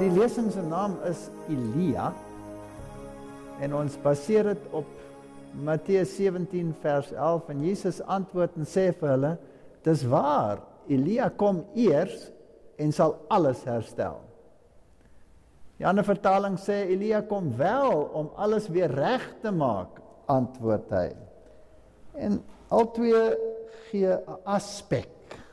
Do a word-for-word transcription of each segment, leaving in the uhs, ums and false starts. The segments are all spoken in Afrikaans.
die lesing se naam is Elia en ons baseer dit op Matteus sewentien vers elf en Jesus antwoord en sê vir hulle, dis waar, Elia kom eers en sal alles herstel. Die ander vertaling sê, Elia kom wel om alles weer reg te maak, antwoord hy. En al twee gee 'n aspek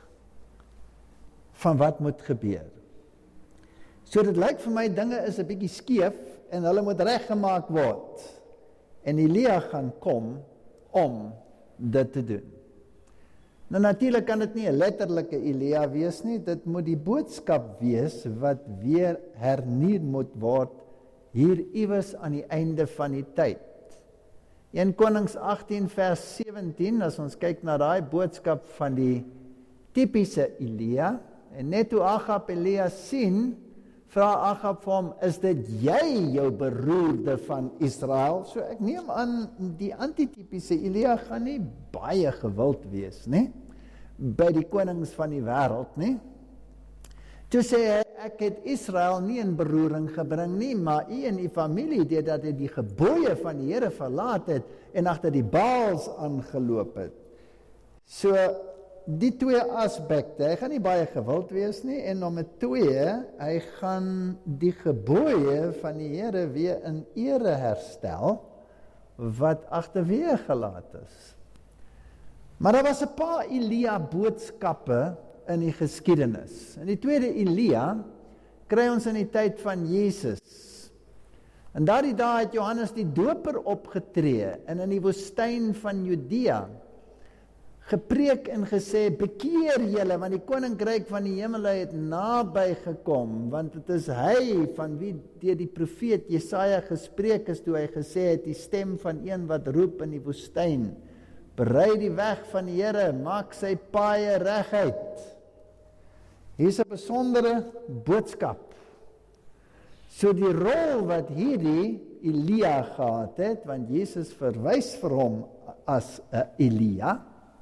van wat moet gebeur. So dit lyk vir my, dinge is 'n bietjie skeef en hulle moet reggemaak word. En Elia gaan kom om dit te doen. Nou natuurlik kan dit nie 'n letterlike Elia wees nie, dit moet die boodskap wees wat weer hernieu moet word hier iewers aan die einde van die tyd. Eerste Konings agttien vers sewentien, as ons kyk na daai boodskap van die tipiese Elia, en net toe Agab Elia sien, vra Agab vir hom, is dit jy jou beroerde van Israel? So ek neem aan, die antitypiese Elia gaan nie baie gewild wees, nie? By die konings van die wêreld, nie? Toe sê hy, ek het Israel nie in beroering gebring nie, maar u en u familie, deurdat hy die gebooie van die Here verlaat het, en agter die Baals aangeloop het. So, die twee aspekte, hy gaan nie baie gewild wees nie, en nommer twee, hy gaan die gebooie van die Here weer in ere herstel, wat agterweë gelaat is. Maar daar was 'n paar Elia boodskappe in die geskiedenis. En die tweede Elia kry ons in die tyd van Jesus. En daardie dae het Johannes die Doper opgetree en in die woestyn van Judea gepreek en gesê, bekeer julle, want die koninkryk van die hemele het naby gekom, want dit is hy van wie deur die profeet Jesaja gespreek is, toe hy gesê het, die stem van een wat roep in die woestyn, berei die weg van die Here, maak sy paaie reguit. Hier is 'n besondere boodskap. So die rol wat hierdie Elia gehad het, want Jesus verwys vir hom as 'n Elia,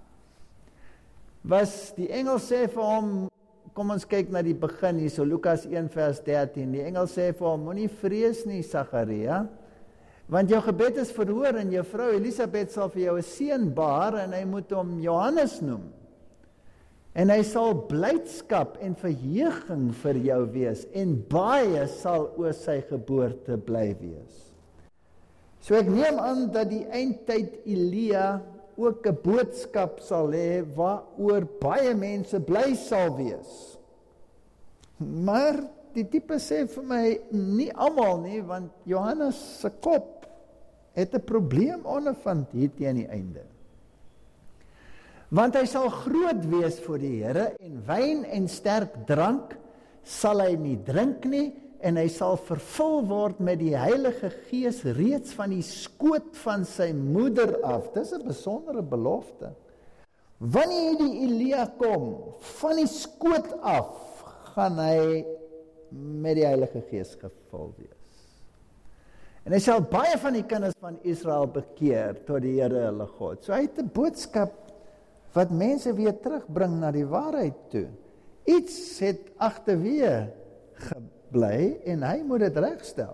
was die engel sê vir hom, kom ons kyk na die begin hier, so Lukas een vers dertien, die engel sê vir hom, moenie vrees nie, Sagaria, want jou gebed is verhoor en jou vrou Elisabeth sal vir jou 'n seun baar en hy moet hom Johannes noem. En hy sal blydskap en verheuging vir jou wees en baie sal oor sy geboorte bly wees. So ek neem aan dat die eindtyd Elia ook 'n boodskap sal hê waaroor baie mense bly sal wees. Maar die tipe sê vir my nie almal nie, want Johannes se kop het 'n probleem ondervind hier teen die einde. Want hy sal groot wees voor die Here en wyn en sterk drank sal hy nie drink nie en hy sal vervul word met die Heilige Gees reeds van die skoot van sy moeder af. Dis 'n besondere belofte. Wanneer die Elia kom, van die skoot af, gaan hy met die Heilige Gees gevul wees. En hy sal baie van die kinders van Israel bekeer tot die Here hulle God. So hy het 'n boodskap wat mense weer terugbring na die waarheid toe. Iets het agterweë gebly en hy moet dit regstel.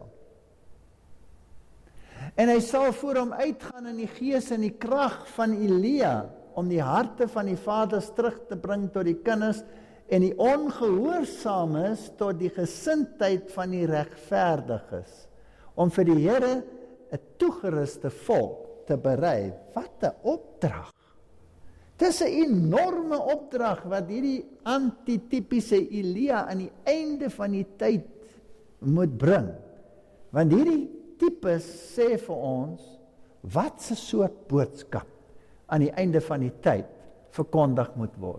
En hy sal voor hom uitgaan in die gees en die krag van Elia, om die harte van die vaders terug te bring tot die kinders, en die ongehoorsaames tot die gesindheid van die regverdiges, om vir die Here 'n toegeruste volk te berei. Wat 'n opdrag! Dis 'n enorme opdrag wat hierdie antitypiese Elia aan die einde van die tyd moet bring. Want hierdie tipe sê vir ons, wat 'n soort boodskap aan die einde van die tyd verkondig moet word.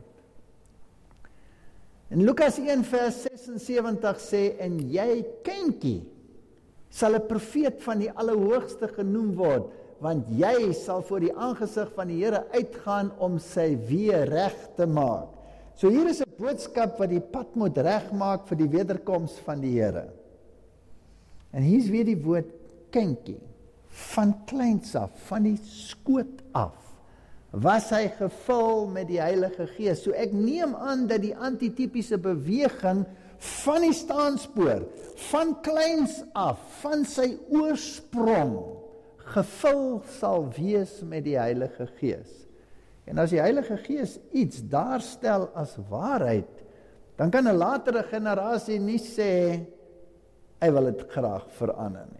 In Lukas een vers sesensewentig sê, en jy kindjie sal 'n profeet van die Allerhoogste genoem word, want jy sal voor die aangesig van die Here uitgaan om sy weë reg te maak. So hier is 'n boodskap wat die pad moet regmaak vir die wederkoms van die Here. En hier is weer die woord kindjie, van kleins af, van die skoot af, was hy gevul met die Heilige Gees. So ek neem aan dat die antitypiese beweging van die staanspoor, van kleins af, van sy oorsprong, gevul sal wees met die Heilige Gees. En as die Heilige Gees iets daarstel as waarheid, dan kan 'n latere generasie nie sê, hy wil dit graag verander nie.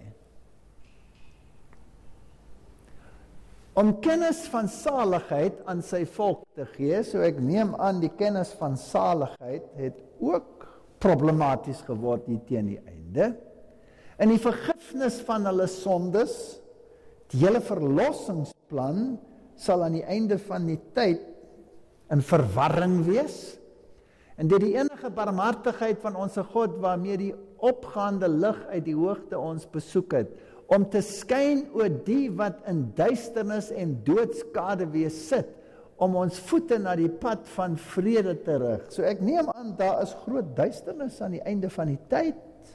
Om kennis van saligheid aan sy volk te gee, so ek neem aan die kennis van saligheid het ook problematies geword hier teen die einde. In die vergifnis van hulle sondes, die hele verlossingsplan sal aan die einde van die tyd in verwarring wees. En dit die enige barmhartigheid van ons God waarmee die opgaande lig uit die hoogte ons besoek het, om te skyn oor die wat in duisternis en doodskade weer sit, om ons voete na die pad van vrede te rig. So ek neem aan, daar is groot duisternis aan die einde van die tyd.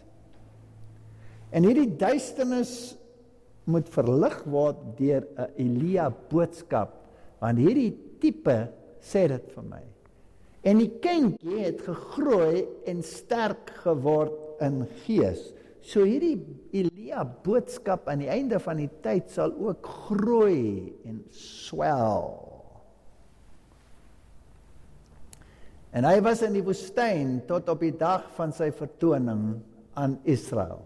En hierdie duisternis moet verlig word deur 'n Elia boodskap, want hierdie tipe sê dit vir my. En die kindjie het gegroei en sterk geword in gees. So hierdie Elia boodskap aan die einde van die tyd sal ook groei en swel. En hy was in die woestyn tot op die dag van sy vertoning aan Israel.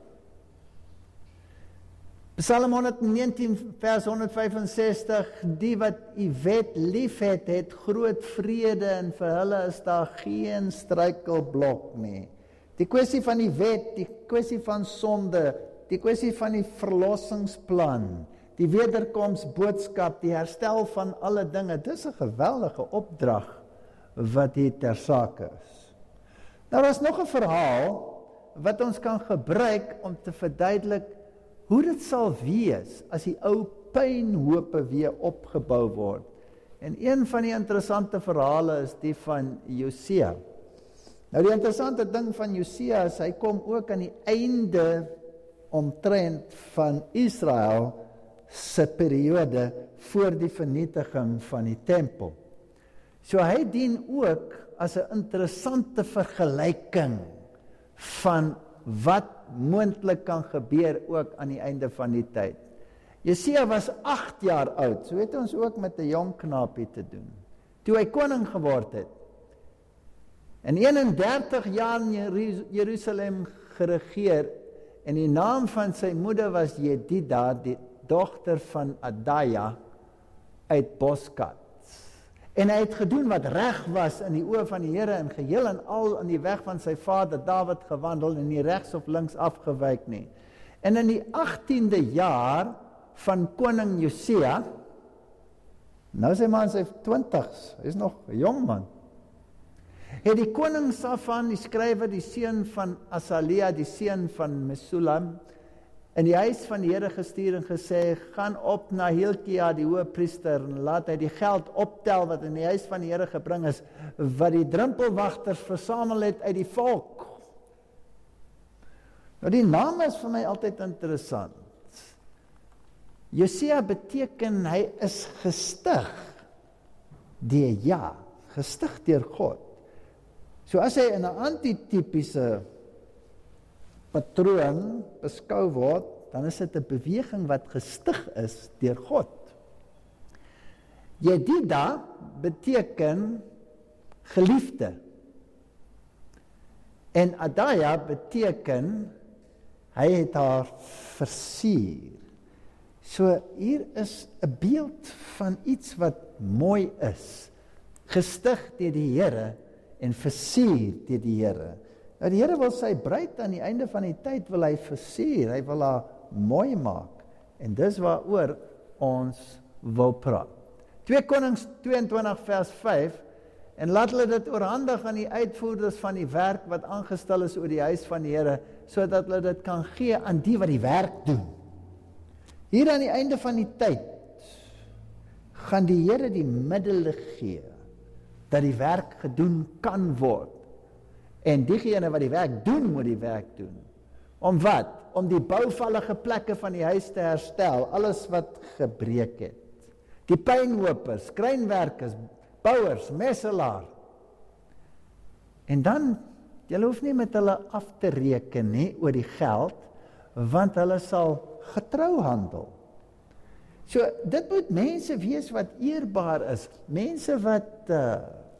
Psalm honderdnegentien vers honderdvyfensestig, die wat u wet lief het, het groot vrede en vir hulle is daar geen struikelblok nie. Die kwessie van die wet, die kwessie van sonde, die kwessie van die verlossingsplan, die wederkomsboodskap, die herstel van alle dinge, dis 'n geweldige opdrag wat hier ter sake is. Nou, daar is nog 'n verhaal wat ons kan gebruik om te verduidelik hoe dit sal wees as die ou pynhope weer opgebou word. En een van die interessante verhale is die van Josia. Nou die interessante ding van Josia is, hy kom ook aan die einde omtrent van Israel se periode voor die vernietiging van die tempel. So hy dien ook as 'n interessante vergelyking van wat moontlik kan gebeur ook aan die einde van die tyd. Josia was agt jaar oud, so het ons ook met 'n jong knaapie te doen, toe hy koning geword het. En eenendertig jaar in Jerusalem geregeer, en die naam van sy moeder was Jedida, die dogter van Adaya uit Boskat. En hy het gedoen wat reg was in die oë van die Here, en geheel en al in die weg van sy vader Dawid gewandel, en nie regs of links afgewyk nie. En in die agtiende jaar van koning Josia, nou is hy maar in sy twintigs, hy is nog 'n jong man, het die koning Safan, die skrywer, die seun van Asalia, die seun van Mesulam, in die huis van die Here gestuur en gesê, gaan op na Hilkia, die hoëpriester, en laat hy die geld optel wat in die huis van die Here gebring is, wat die drempelwagters versamel het uit die volk. Nou die naam is vir my altyd interessant. Josia beteken hy is gestig deur ja, gestig deur God. So as hy in 'n antitipiese patroon beskou word, dan is dit 'n beweging wat gestig is deur God. Jedida beteken geliefde. En Adaya beteken hy het haar versier. So hier is 'n beeld van iets wat mooi is, gestig deur die Here en versier deur die Here. Nou die Here wil sy bruid aan die einde van die tyd wil hy versier, hy wil haar mooi maak. En dis waaroor ons wil praat. twee Konings tweeëntwintig vers vyf, en laat hulle dit oorhandig aan die uitvoerders van die werk wat aangestel is oor die huis van die Here, sodat hulle dit kan gee aan die wat die werk doen. Hier aan die einde van die tyd gaan die Here die middele gee dat die werk gedoen kan word. En diegene wat die werk doen, moet die werk doen. Om wat? Om die bouvallige plekke van die huis te herstel, alles wat gebreek het. Die pynhopers, krynwerkers, bouers, messelaar. En dan Jy hoef nie met hulle af te reken nie oor die geld, want hulle sal getrou handel. So, dit moet mense wees wat eerbaar is, mense wat uh,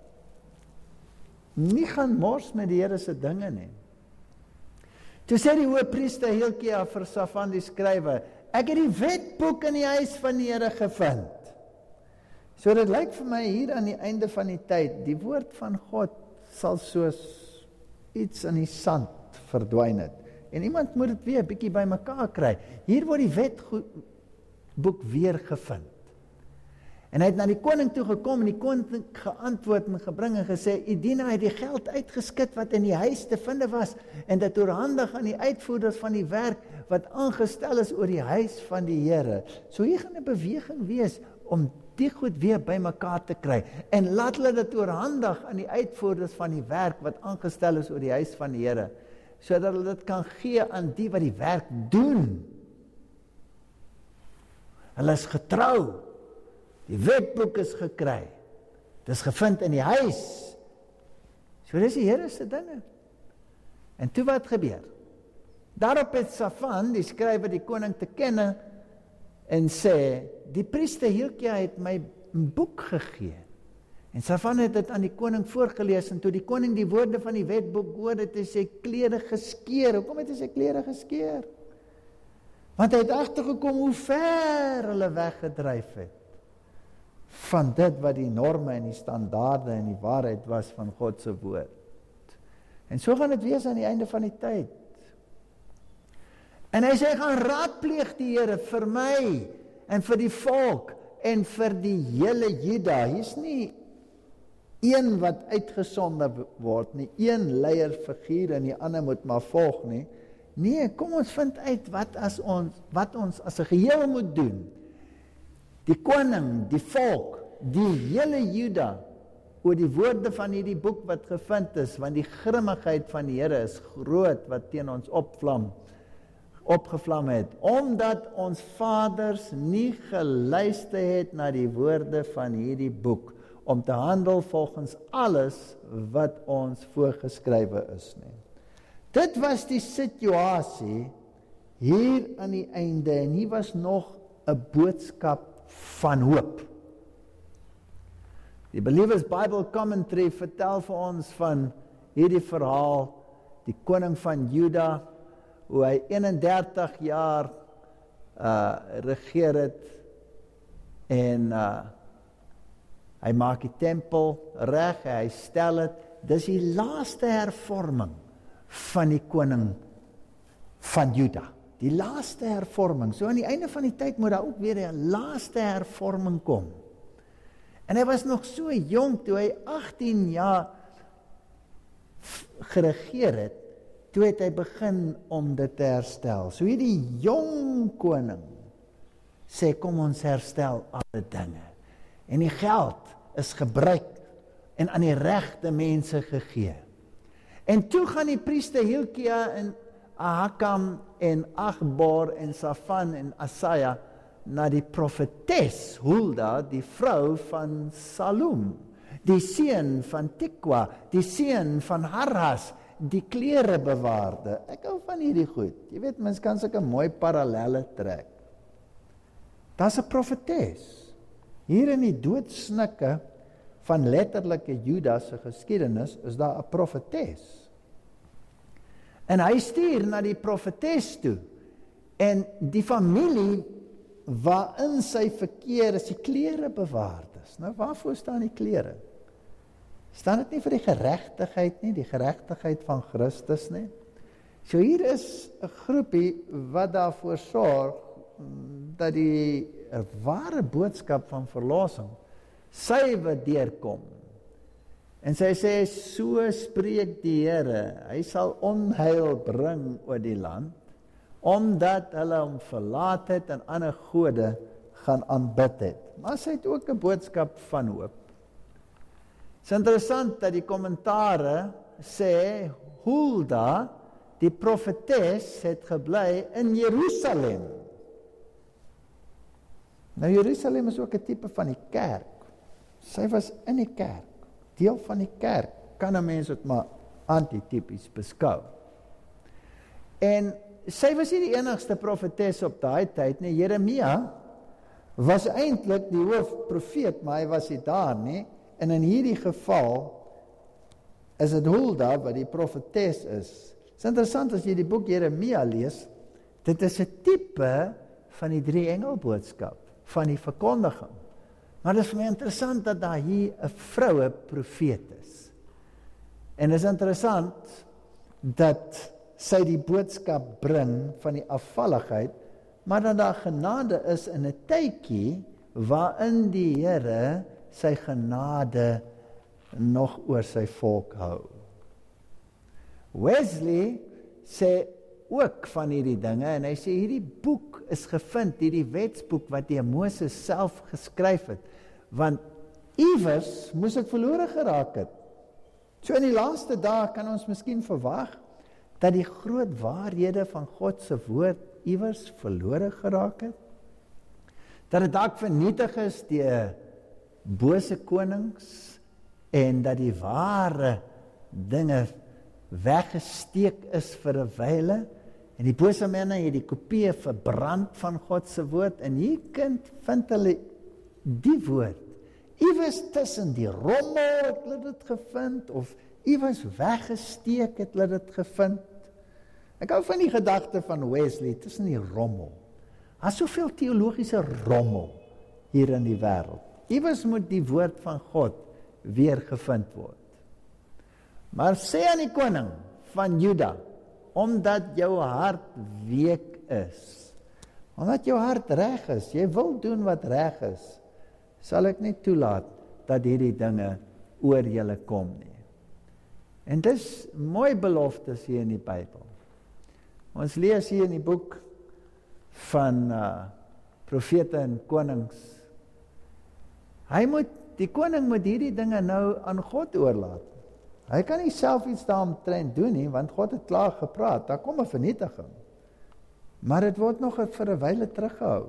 nie gaan mors met die Here se dinge nie. Toe sê die hoëpriester Hilkia vir Safan die skrywer, ek het die wetboek in die huis van die Here gevind. So dit lyk vir my hier aan die einde van die tyd, die woord van God sal soos iets in die sand verdwyn het. En iemand moet dit weer 'n bietjie bymekaar kry. Hier word die wetboek weer gevind. En hy het na die koning toe gekom en die koning geantwoord en gebring en gesê, u dienaar het die geld uitgeskit wat in die huis te vind was en dit oorhandig aan die uitvoerders van die werk wat aangestel is oor die huis van die Here. So hier gaan 'n beweging wees om die goed weer bymekaar te kry en laat hulle dit oorhandig aan die uitvoerders van die werk wat aangestel is oor die huis van die Here, sodat hulle dit kan gee aan die wat die werk doen. Hulle is getrou. Die wetboek is gekry. Dit is gevind in die huis. So dis die Here se dinge. En toe wat gebeur? Daarop het Safan, die skrywer, die koning te kenne en sê, die priester Hilkia het my 'n boek gegee. En Safan het dit aan die koning voorgelees en toe die koning die woorde van die wetboek hoor, het hy sy klere geskeur. Hoekom het hy sy klere geskeur? Want hy het agtergekom hoe ver hulle weggedryf het van dit wat die norme en die standaarde en die waarheid was van God se woord. En so gaan dit wees aan die einde van die tyd. En hy sê, gaan raadpleeg die Here vir my en vir die volk en vir die hele Juda. Hier's nie een wat uitgesonder word nie, een leierfiguur en die ander moet maar volg nie. Nee, kom ons vind uit wat as ons wat ons as 'n geheel moet doen. Die koning, die volk, die hele Juda, oor die woorde van hierdie boek wat gevind is, want die grimmigheid van die Here is groot wat teen ons opvlam, opgevlam het, omdat ons vaders nie geluister het na die woorde van hierdie boek, om te handel volgens alles wat ons voorgeskrywe is nie. Dit was die situasie hier aan die einde, en hier was nog 'n boodskap van hoop. Die Believers Bible Commentary vertel vir ons van hierdie verhaal, die koning van Juda, hoe hy eenendertig jaar uh, regeer het, en uh, hy maak die tempel reg, hy stel het, dis die laaste hervorming van die koning van Juda. Die laaste hervorming. So aan die einde van die tyd moet daar ook weer 'n laaste hervorming kom. En hy was nog so jong toe hy agttien jaar geregeer het, toe het hy begin om dit te herstel. So hierdie jong koning sê, kom ons herstel alle dinge. En die geld is gebruik en aan die regte mense gegee. En toe gaan die priester Hilkia en Ahikam en Achbor en Safan en Asaja na die profetes Hulda, die vrou van Salum, die seun van Tikwa, die seun van Harhas, die klerebewaarde. Ek hou van hierdie goed. Jy weet, mens kan sulke mooi parallelle trek. Daar's 'n profetes. Hier in die doodsnikke van letterlike Juda se geskiedenis is daar 'n profetes. En hy stuur na die profetes toe. En die familie waarin sy verkeer is die klerebewaardes. Nou, waarvoor staan die klere? Staan dit nie vir die geregtigheid nie, die geregtigheid van Christus nie? So hier is 'n groepie wat daarvoor sorg dat die ware boodskap van verlossing suiwer deurkom. En sy sê, so spreek die Here, hy sal onheil bring oor die land, omdat hulle hom verlaat het en ander gode gaan aanbid het. Maar sy het ook 'n boodskap van hoop. Het is interessant dat die kommentare sê, Hulda, die profetes, het gebly in Jerusalem. Nou, Jerusalem is ook 'n tipe van die kerk. Sy was in die kerk, deel van die kerk, kan 'n mens dit maar antitypies beskou. En sy was nie die enigste profetes op daai tyd nie. Jeremia was eintlik die hoofprofeet, maar hy was nie daar nie. En in hierdie geval is dit Hulda wat die profetes is. Het is interessant as jy die boek Jeremia lees, dit is 'n tipe van die drie engelboodskap, van die verkondiging. Maar dit is vir my interessant dat daar hier 'n vroue profeet is. En dit is interessant dat sy die boodskap bring van die afvalligheid, maar dat daar genade is in 'n tydjie waarin die Here sy genade nog oor sy volk hou. Wesley sê ook van hierdie dinge, en hy sê hierdie boek is gevind, hierdie wetsboek wat deur Moses self geskryf het, want iewers moes dit verlore geraak het. So in die laaste dae kan ons miskien verwag dat die groot waarhede van God se woord iewers verlore geraak het, dat dit dalk vernietig is deur bose konings, en dat die ware dinge weggesteek is vir 'n wyle, en die bose mense het die kopieë verbrand van God se woord, en hier kind vind hulle die woord, iewers tussen die rommel het hulle dit gevind, of iewers weggesteek het hulle dit gevind. Ek hou van die gedagte van Wesley, tussen die rommel. Daar is soveel teologiese rommel hier in die wêreld. Iewers moet die woord van God weer gevind word. Maar sê aan die koning van Juda, omdat jou hart week is, omdat jou hart reg is, jy wil doen wat reg is, sal ek nie toelaat dat hierdie dinge oor julle kom nie. En dis mooi beloftes hier in die Bybel. Ons lees hier in die boek van uh, profete en konings. Hy moet, die koning moet hierdie dinge nou aan God oorlaat. Hy kan nie self iets daaromtrent doen nie, want God het klaar gepraat, daar kom 'n vernietiging. Maar dit word nog vir 'n wyle teruggehou.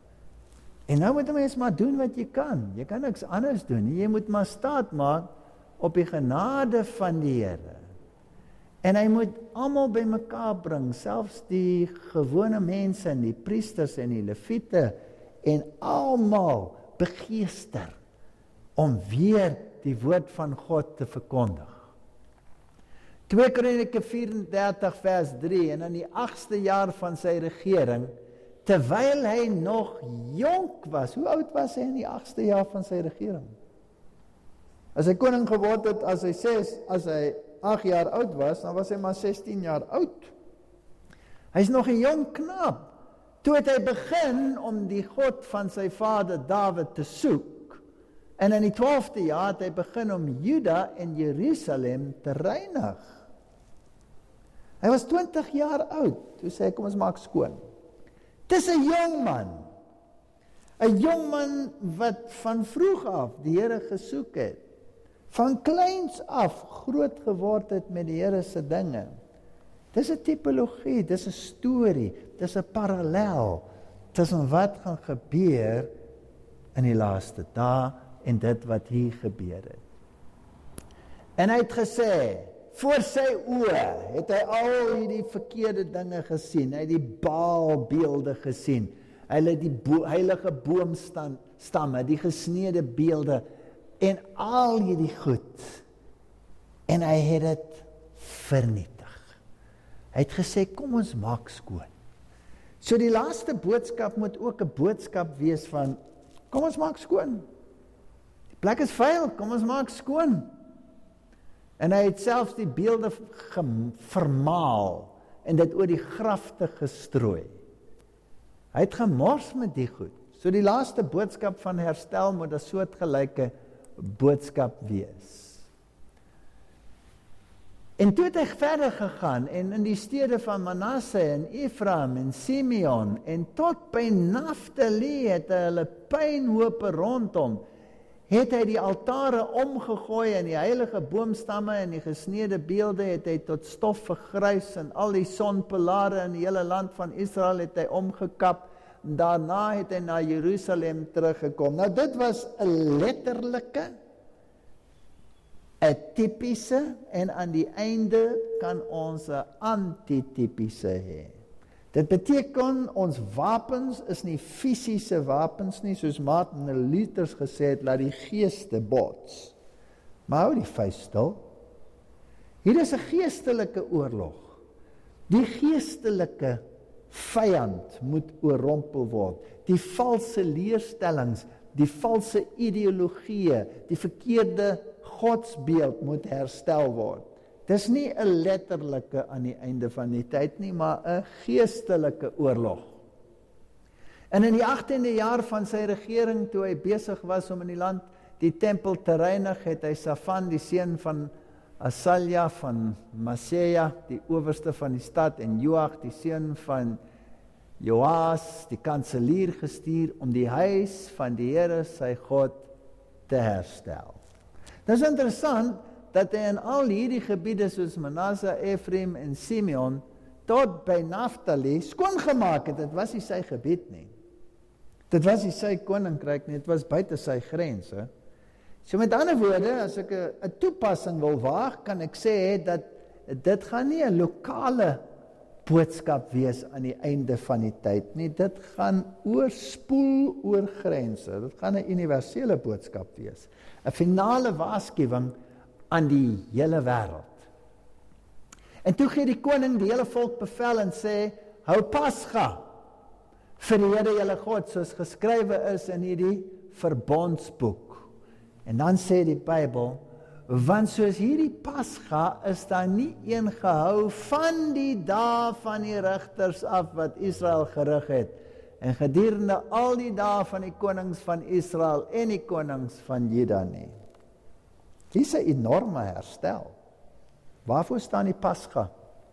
En nou moet 'n mens maar doen wat jy kan. Jy kan niks anders doen nie. Jy moet maar staat maak op die genade van die Here. En hy moet almal bymekaar bring, selfs die gewone mense en die priesters en die leviete, en almal begeester om weer die woord van God te verkondig. twee Kronieke vyf en dertig vers drie, en in die agste jaar van sy regering, terwyl hy nog jonk was. Hoe oud was hy in die agste jaar van sy regering? As hy koning geword het, as hy ses, as hy agt jaar oud was, dan was hy maar sestien jaar oud. Hy is nog 'n jong knaap. Toe het hy begin om die God van sy vader Dawid te soek. En in die twaalfde jaar het hy begin om Juda en Jerusalem te reinig. Hy was twintig jaar oud. Toe sê hy, kom ons maak skoon. Dis 'n jong man. 'n Jong man wat van vroeg af die Here gesoek het. Van kleins af groot geword het met die Here se dinge. Dis 'n tipologie, dis 'n storie, dis 'n parallel tussen wat gaan gebeur in die laaste dae en dit wat hier gebeur het. En hy het gesê, voor sy oë het hy al hierdie verkeerde dinge gesien. Hy het die Baalbeelde gesien. Hy het die bo- heilige boomstamme, die gesneede beelde en al hierdie goed. En hy het dit vernietig. Hy het gesê, kom ons maak skoon. So die laaste boodskap moet ook 'n boodskap wees van, kom ons maak skoon. Die plek is vuil, kom ons maak skoon. En hy het selfs die beelde vermaal en dit oor die grafte gestrooi. Hy het gemors met die goed. So die laaste boodskap van herstel moet 'n soortgelyke boodskap wees. En toe het hy verder gegaan en in die stede van Manasse en Ephraim en Simeon en tot by Naftali het hy hulle pynhope rondom, het hy die altare omgegooi en die heilige boomstamme en die gesneede beelde het hy tot stof vergrys en al die sonpilare in die hele land van Israel het hy omgekap. Daarna het hy na Jerusalem teruggekom. Nou dit was 'n letterlike 'n tipiese en aan die einde kan ons 'n antitipiese hê. Dit beteken ons wapens is nie fisiese wapens nie, soos Martin Luther gesê het, laat die geeste bots. Maar hou die vuis stil. Hier is 'n geestelike oorlog. Die geestelike vyand moet oorrompel word. Die valse leerstellings, die valse ideologieë, die verkeerde godsbeeld moet herstel word. Dis nie 'n letterlike aan die einde van die tyd nie, maar 'n geestelike oorlog. En in die agtiende jaar van sy regering, toe hy besig was om in die land die tempel te reinig, het hy Safan, die seun van Asalja van Maseja, die owerste van die stad, en Joach, die seun van Joas, die kanselier, gestuur om die huis van die Here sy God te herstel. Dit is interessant dat hy in al hierdie gebiede soos Manasse, Ephraim en Simeon tot by Naftali skoongemaak het. Dit was nie sy gebied nie. Dit was nie sy koninkryk nie, dit was buite sy grense. So met ander woorde, as ek 'n toepassing wil waag, kan ek sê dat dit gaan nie 'n lokale boodskap wees aan die einde van die tyd nie. Dit gaan oorspoel oor grense. Dit gaan 'n universele boodskap wees. 'n Finale waarskuwing aan die hele wêreld. En toe gee die koning die hele volk bevel en sê, hou Pasga vir die Here julle God, soos geskrywe is in hierdie verbondsboek. En dan sê die Bybel, want soos hierdie Pasga is daar nie een gehou van die dae van die rigters af wat Israel gerig het, en gedurende al die dae van die konings van Israel en die konings van Juda nie. Dit is 'n enorme herstel. Waarvoor staan die Pasga?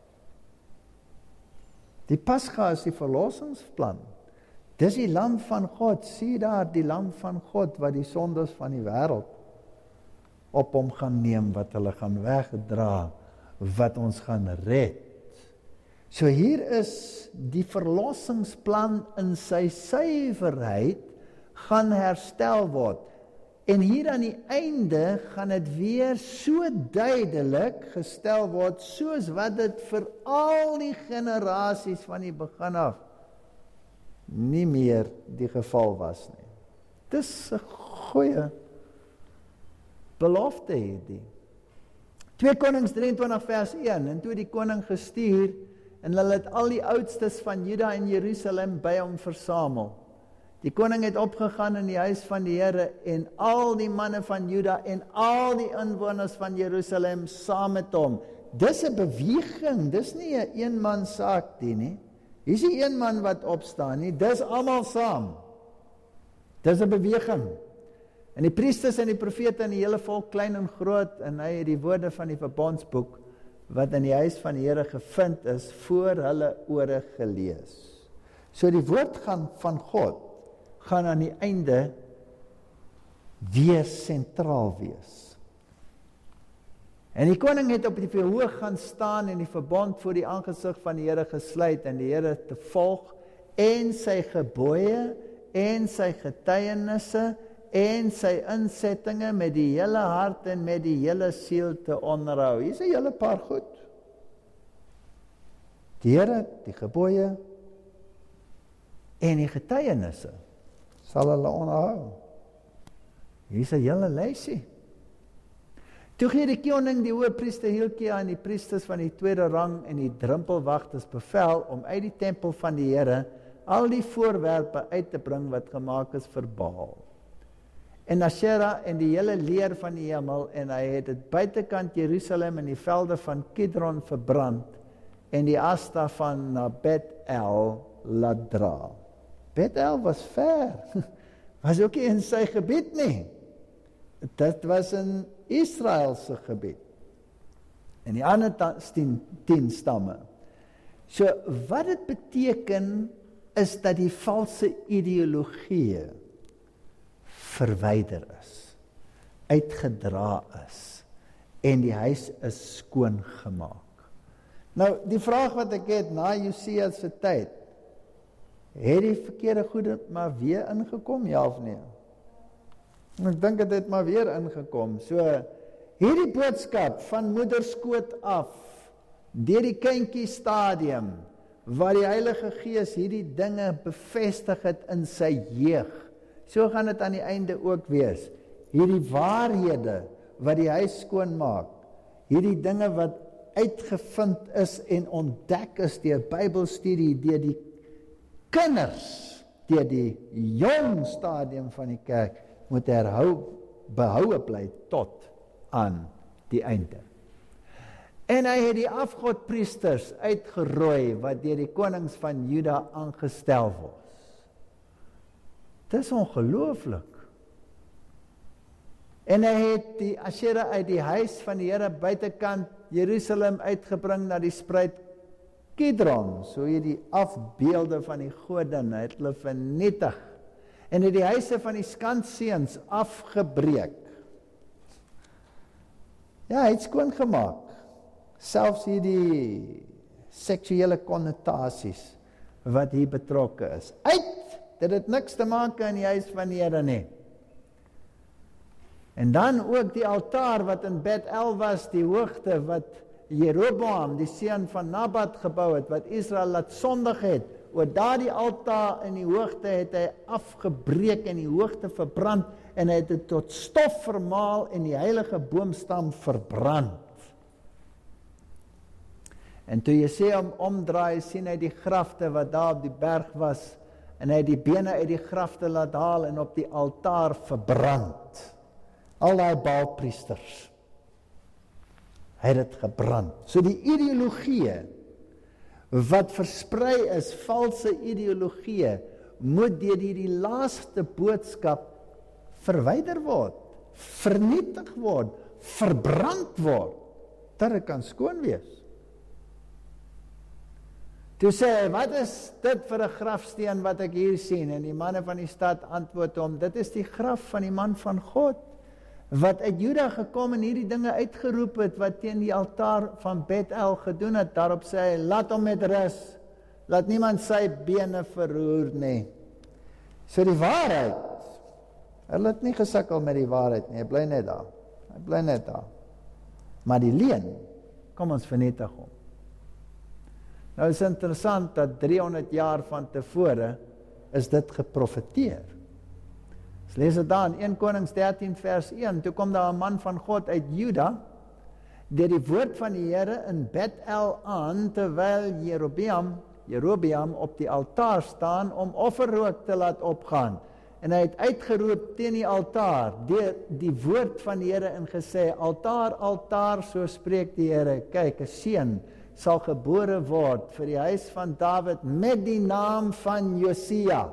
Die Pasga is die verlossingsplan. Dis die lam van God, sien daar die lam van God, wat die sondes van die wêreld op hom gaan neem, wat hulle gaan wegdra, wat ons gaan red. So hier is die verlossingsplan in sy suiwerheid gaan herstel word. En hier aan die einde gaan dit weer so duidelik gestel word, soos wat dit vir al die generasies van die begin af nie meer die geval was nie. Dis 'n goeie belofte hierdie. twee Konings drieëntwintig vers een, en toe die koning gestuur, en hulle het al die oudstes van Juda en Jerusalem by hom versamel. Die koning het opgegaan in die huis van die Here, en al die manne van Juda en al die inwoners van Jerusalem saam met hom. Dis 'n beweging, dis nie 'n eenman saak die nie. Hier is nie een man wat opstaan nie, dis almal saam. Dis 'n beweging. En die priesters en die profete en die hele volk, klein en groot, en hy het die woorde van die verbondsboek, wat in die huis van die Here gevind is, voor hulle ore gelees. So die woord gaan van God, gaan aan die einde weer sentraal wees. En die koning het op die verhoog gaan staan en die verbond voor die aangesig van die Here gesluit en die Here te volg en sy gebooie en sy getuienisse en sy insettinge met die hele hart en met die hele siel te onderhou. Hier is 'n hele paar goed. Die Here, die gebooie en die getuienisse sal hulle onderhou. Hier is 'n hele lysie. Toe gee die koning die hoëpriester Hilkia en die priesters van die tweede rang en die drempelwagters bevel om uit die tempel van die Here al die voorwerpe uit te bring wat gemaak is vir Baal en Asherah en die hele leer van die hemel, en hy het dit buitekant Jerusalem in die velde van Kidron verbrand en die asta van na Bet-El laat dra. Bet-El was ver, was ook nie in sy gebied nie. Dit was in Israel se gebied. En die ander tien, tien stamme. So wat dit beteken is dat die valse ideologieë verwyder is, uitgedra is, en die huis is skoongemaak. Nou, die vraag wat ek het, na Josia se tyd, het die verkeerde goede maar weer ingekom, ja of nee? Ek dink dit het maar weer ingekom. So, Hierdie boodskap van moederskoot af, deur die kindjie stadium, waar die Heilige Gees hierdie dinge bevestig het in sy jeug. So gaan dit aan die einde ook wees. Hierdie waarhede wat die huis skoonmaak, hierdie dinge wat uitgevind is en ontdek is deur Bybelstudie, deur die kinders, deur die jong stadium van die kerk, moet herhou, behoue bly tot aan die einde. En hy het die afgodpriesters uitgerooi, wat deur die konings van Juda aangestel was. Dis ongelooflik. En hy het die Asherah uit die huis van die Here buitekant Jerusalem uitgebring na die spruit Kidron, so hy die afbeelde van die godin, hy het hulle vernietig, en het die huise van die skandseuns afgebreek. Ja, hy het skoongemaak, selfs hier die seksuele konnotasies, wat hier betrokke is. Uit, dit het niks te maak in die huis van die Here nie. En dan ook die altaar wat in Bet-El was, die hoogte wat Jeroboam, die seun van Nabat, gebou het, wat Israel laat sondig het, oor daardie altaar in die hoogte het hy afgebreek en die hoogte verbrand, en hy het dit tot stof vermaal en die heilige boomstam verbrand. En toe jy sê om omdraai, sien hy die grafte wat daar op die berg was, en hy het die bene uit die grafte laat haal en op die altaar verbrand. Al die Baalpriesters. Hy het dit gebrand. So die ideologie wat versprei is, valse ideologie, moet deur die, die laaste boodskap verwyder word, vernietig word, verbrand word, dat dit kan skoon wees. Toe sê hy, wat is dit vir 'n grafsteen wat ek hier sien? En die manne van die stad antwoord hom, dit is die graf van die man van God, wat uit Juda gekom en hierdie dinge uitgeroep het, wat teen die altaar van Bet-El gedoen het. Daarop sê hy, laat hom met rus, laat niemand sy bene verroer nie. So die waarheid, hulle het nie gesukkel met die waarheid nie, hy bly net daar, hy bly net daar. Maar die leuen, kom ons vernietig hom. Nou is interessant dat driehonderd jaar van tevore is dit geprofeteer. Ons lees dit daar in Eerste Konings dertien vers een, toe kom daar 'n man van God uit Juda, deur die woord van die Here in Bet-El aan, terwyl Jerobeam, Jerobeam op die altaar staan om offerrook te laat opgaan. En hy het uitgeroep teen die altaar, deur die woord van die Here en gesê, altaar, altaar, so spreek die Here, kyk, 'n seun sal gebore word vir die huis van Dawid met die naam van Josia.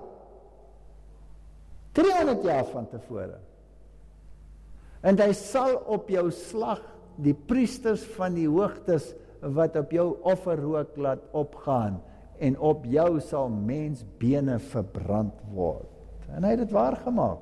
driehonderd jaar van tevore. En hy sal op jou slag die priesters van die hoogtes wat op jou offerrook laat opgaan, en op jou sal mensbene verbrand word. En hy het dit waargemaak.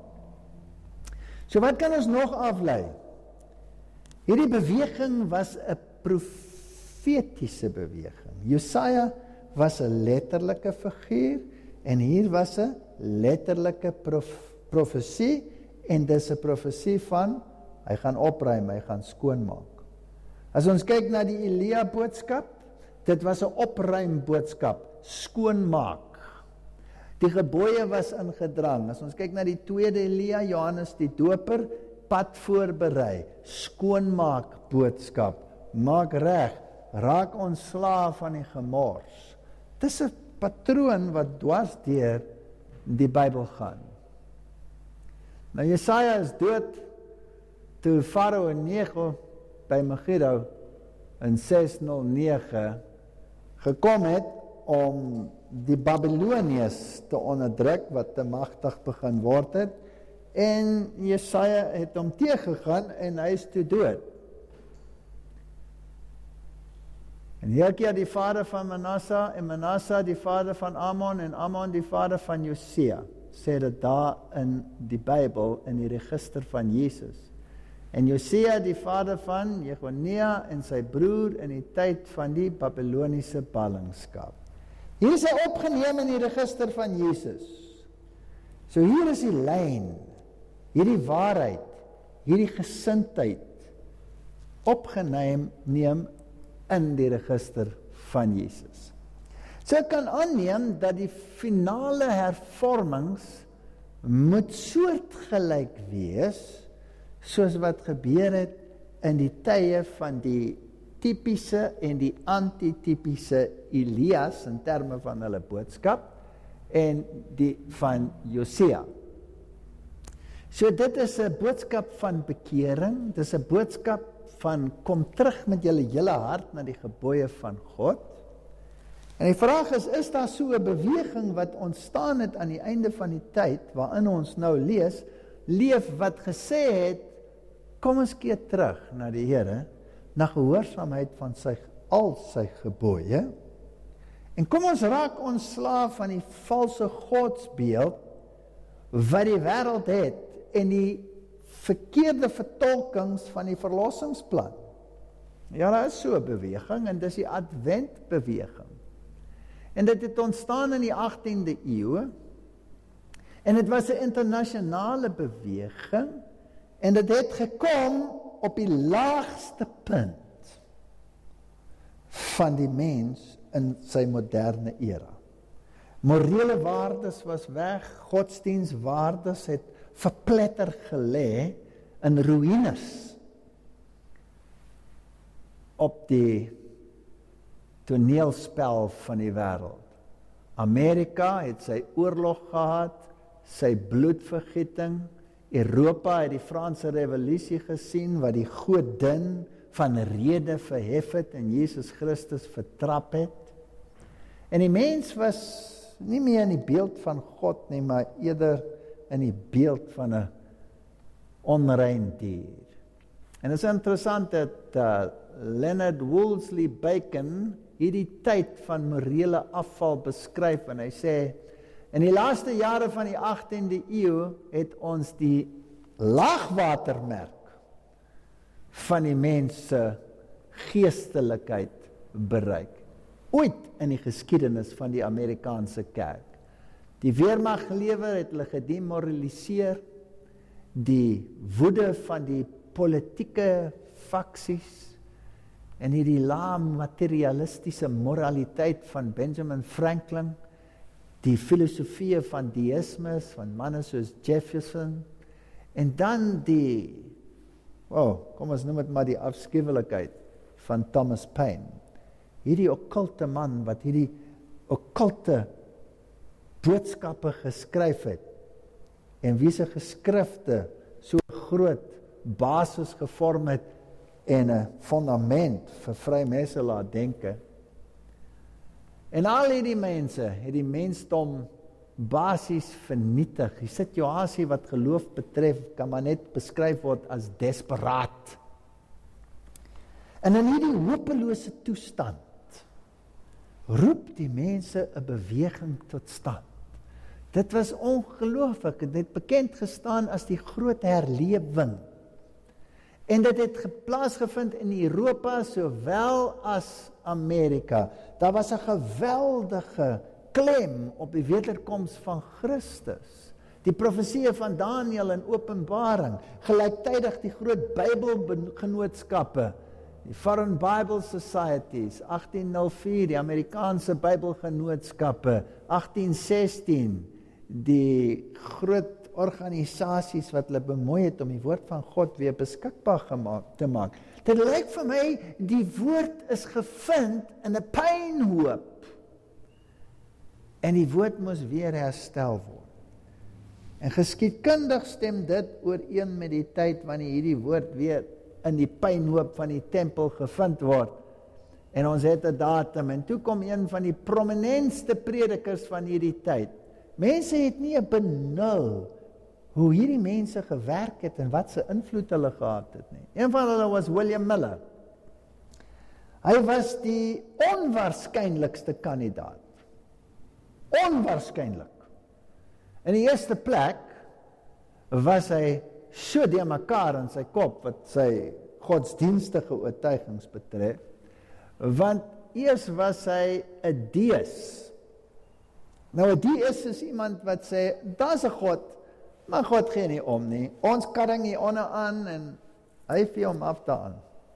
So wat kan ons nog aflei? Hierdie beweging was 'n profetiese beweging. Josia was 'n letterlike figuur, en hier was 'n letterlike prof, profesie, en dis 'n profesie van, hy gaan opruim, hy gaan skoonmaak. As ons kyk na die Elia boodskap, dit was 'n opruim boodskap, skoonmaak. Die gebooie was ingedrang. As ons kyk na die tweede Elia, Johannes die Doper, pad voorberei, skoonmaak boodskap, maak reg, raak ontslaaf van die gemors. Dis 'n patroon wat dwars deur die Bybel gaan. Nou Jesaja is dood toe Farao Nego by Megiddo in seshonderd nege gekom het om die Babiloniërs te onderdruk wat te magtig begin word het, en Jesaja het hom teëgegaan en hy is toe dood. En Hilkia die vader van Manasseh, en Manasseh die vader van Amon, en Amon die vader van Josia, sê dit daar in die Bybel, in die register van Jesus. En Josia die vader van Jehonia en sy broer in die tyd van die Babyloniese ballingskap. Hier is hy opgeneem in die register van Jesus. So hier is die lyn, hierdie waarheid, hierdie gesindheid, opgeneem neem in die register van Jesus. So ek kan aanneem dat die finale hervormings moet soortgelyk wees, soos wat gebeur het in die tye van die typiese en die antitypiese Elias, in terme van hulle boodskap, en die van Josia. So dit is 'n boodskap van bekering, dit is 'n boodskap van kom terug met julle hele hart na die gebooie van God. En die vraag is, is daar so 'n beweging wat ontstaan het aan die einde van die tyd, waarin ons nou lees, leef wat gesê het, kom ons keer terug na die Here, na gehoorsaamheid van sy, al sy gebooie, en kom ons raak ontslaaf van die valse godsbeeld, wat die wêreld het, en die verkeerde vertolkings van die verlossingsplan. Ja, daar is so 'n beweging, en dis die adventbeweging. En dit het ontstaan in die agtiende eeu, en dit was 'n internasionale beweging, en dit het gekom op die laagste punt van die mens in sy moderne era. Morele waardes was weg, godsdienstwaardes het verpletter gelê in ruïnes op die toneelspel van die wêreld. Amerika het sy oorlog gehad, sy bloedvergieting. Europa het die Franse revolusie gesien, wat die godin van rede verhef het en Jesus Christus vertrap het. En die mens was nie meer in die beeld van God nie, maar eerder in die beeld van 'n onrein dier. En het is interessant dat uh, Leonard Wolseley Bacon hierdie tyd van morele afval beskryf, en hy sê, in die laaste jare van die agtiende eeu het ons die laagwatermerk van die mens se geestelikheid bereik. Ooit in die geskiedenis van die Amerikaanse kerk. Die weermaglewer het hulle gedemoraliseer, die woede van die politieke faksies en hierdie lae materialistiese moraliteit van Benjamin Franklin, die filosofie van deïsme van manne soos Jefferson, en dan die, oh, kom ons noem dit maar die afskuwelikheid van Thomas Paine. Hierdie okkulte man wat hierdie okkulte boodskappe geskryf het, en wie se geskrifte so groot basis gevorm het en 'n fundament vir vry mense laat denke. En al hierdie mense het die mensdom basies vernietig. Die situasie wat geloof betref, kan maar net beskryf word as desperaat. En in hierdie hopelose toestand roep die mense 'n beweging tot stand. Dit was ongelooflik, dit het bekend gestaan as die groot herlewing. En dit het plaasgevind in Europa sowel as Amerika. Daar was 'n geweldige klem op die wederkoms van Christus. Die profeseë van Daniël en Openbaring, gelyktydig die groot Bybelgenootskappe, die Foreign Bible Societies, agtien nul vier, die Amerikaanse Bybelgenootskappe, agtien sestien, die groot organisasies wat hulle bemoei het om die woord van God weer beskikbaar gemaak, te maak. Dit lyk vir my, die woord is gevind in 'n pynhoop. En die woord moes weer herstel word. En geskiedkundig stem dit ooreen met die tyd wanneer hierdie woord weer in die pynhoop van die tempel gevind word. En ons het 'n datum, en toe kom een van die prominentste predikers van hierdie tyd. Mense het nie 'n benul hoe hierdie mense gewerk het en wat se invloed hulle gehad het nie. Een van hulle was William Miller. Hy was die onwaarskynlikste kandidaat. Onwaarskynlik. In die eerste plek was hy so deur mekaar in sy kop wat sy godsdienstige oortuigings betref, want eers was hy 'n deus. Nou 'n deus is iemand wat sê, daar's 'n God, maar God gee nie om nie. Ons karring nie onder aan en hy vee hom af daaraan.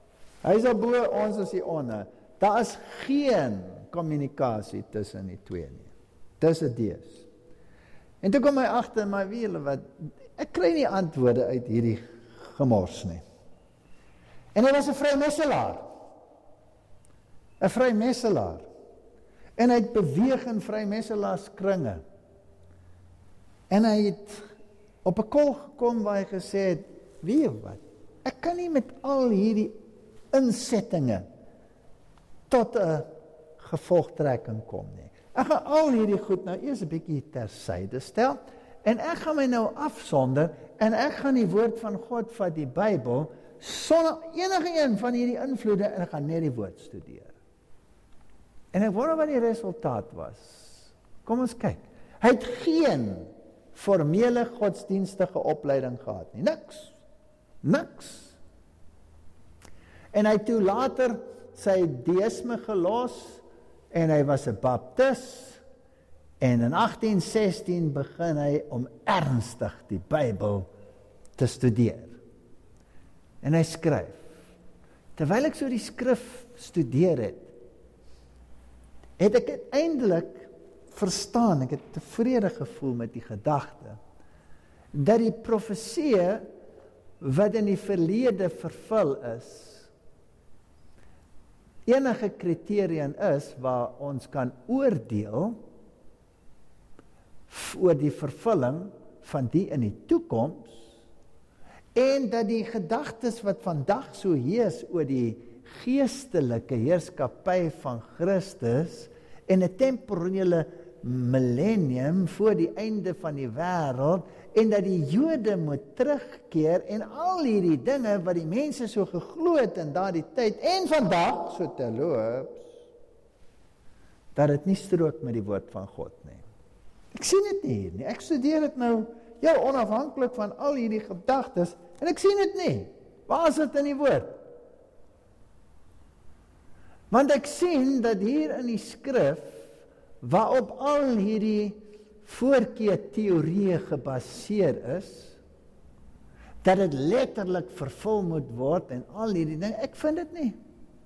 Hy is al bo, ons is hier onder. Daar is geen kommunikasie tussen die twee nie. Dis 'n dees. En toe kom hy agter, maar weet julle wat, ek kry nie antwoorde uit hierdie gemors nie. En hy was 'n vrymesselaar. 'n Vrymesselaar. En hy het beweeg in vrymesselaarskringe. En hy het op 'n kol gekom waar hy gesê het, weet jy wat, ek kan nie met al hierdie insettinge tot 'n gevolgtrekking kom nie. Ek gaan al hierdie goed nou eers 'n bietjie tersyde stel, en ek gaan my nou afsonder, en ek gaan die woord van God vat, die Bybel, sonder enige een van hierdie invloede, en ek gaan net die woord studeer. En ek wonder wat die resultaat was. Kom ons kyk. Hy het geen formele godsdienstige opleiding gehad nie. Niks. Niks. En hy toe later sy deïsme gelos, en hy was 'n baptis, en in agttien sestien begin hy om ernstig die Bybel te studeer. En hy skryf, terwyl ek so die skrif studeer het, het ek uiteindelik verstaan, ek het tevrede gevoel met die gedagte, dat die profeseë wat in die verlede vervul is, enige kriterien is waar ons kan oordeel oor die vervulling van die in die toekoms, en dat die gedagtes wat vandag so heers oor die geestelike heerskappy van Christus en 'n temporele millennium voor die einde van die wêreld, en dat die Jode moet terugkeer, en al hierdie dinge wat die mense so geglo het in daardie tyd, en vandag so terloops, dat dit nie strook met die woord van God nie. Ek sien dit nie hier nie, ek studeer dit nou, ja, onafhanklik van al hierdie gedagtes, en ek sien dit nie. Waar is dit in die woord? Want ek sien dat hier in die skrif, waarop al hierdie voorkeurteorieë gebaseer is, dat dit letterlik vervul moet word en al hierdie dinge, ek vind dit nie.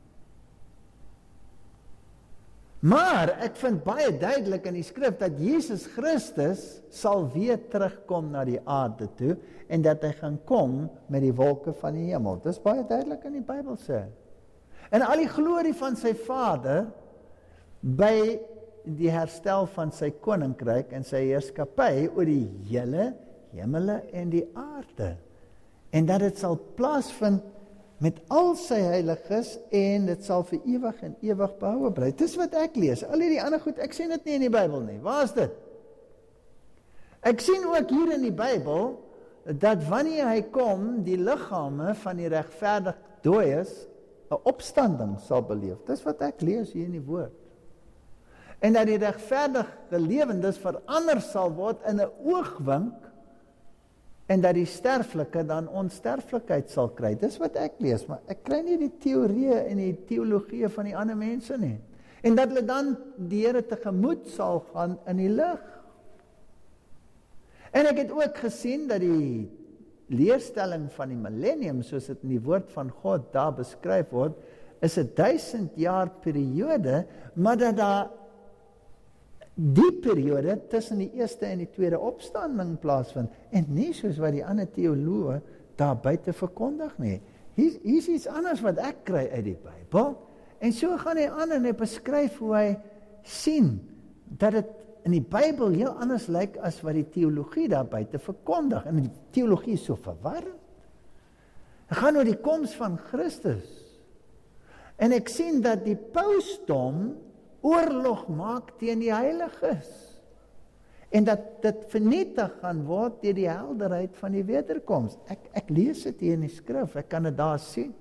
Maar ek vind baie duidelik in die skrif dat Jesus Christus sal weer terugkom na die aarde toe, en dat hy gaan kom met die wolke van die hemel. Dis baie duidelik in die Bybel sê. En al die glorie van sy Vader by die herstel van sy koninkryk en sy heerskappy oor die hele hemele en die aarde. En dat dit sal plaasvind met al sy heiliges, en dit sal vir ewig en ewig behou bly. Dis wat ek lees. Al die ander goed, ek sien dit nie in die Bybel nie. Waar is dit? Ek sien ook hier in die Bybel, dat wanneer hy kom, die liggame van die regverdig dooies 'n opstanding sal beleef. Dis wat ek lees hier in die woord. En dat die regverdige lewendes verander sal word in 'n oogwink, en dat die sterflike dan onsterflikheid sal kry. Dis wat ek lees, maar ek kry nie die teorieë en die teologie van die ander mense nie. En dat hulle dan die Here tegemoet sal gaan in die lig. En ek het ook gesien dat die leerstelling van die millennium, soos dit in die woord van God daar beskryf word, is 'n duisend jaar periode, maar dat daar die periode tussen die eerste en die tweede opstanding plaasvind, en nie soos wat die ander teoloë daar buite verkondig nie. Hier, hier is iets anders wat ek kry uit die Bybel, en so gaan hy aan en hy beskryf hoe hy sien, dat dit in die Bybel heel anders lyk as wat die teologie daar buite verkondig, en die teologie is so verwarrend. Dit gaan oor die koms van Christus, en ek sien dat die pausdom oorlog maak teen die heiliges, en dat dit vernietig gaan word deur die helderheid van die wederkoms. Ek, ek lees dit hier in die skrif, ek kan dit daar sien.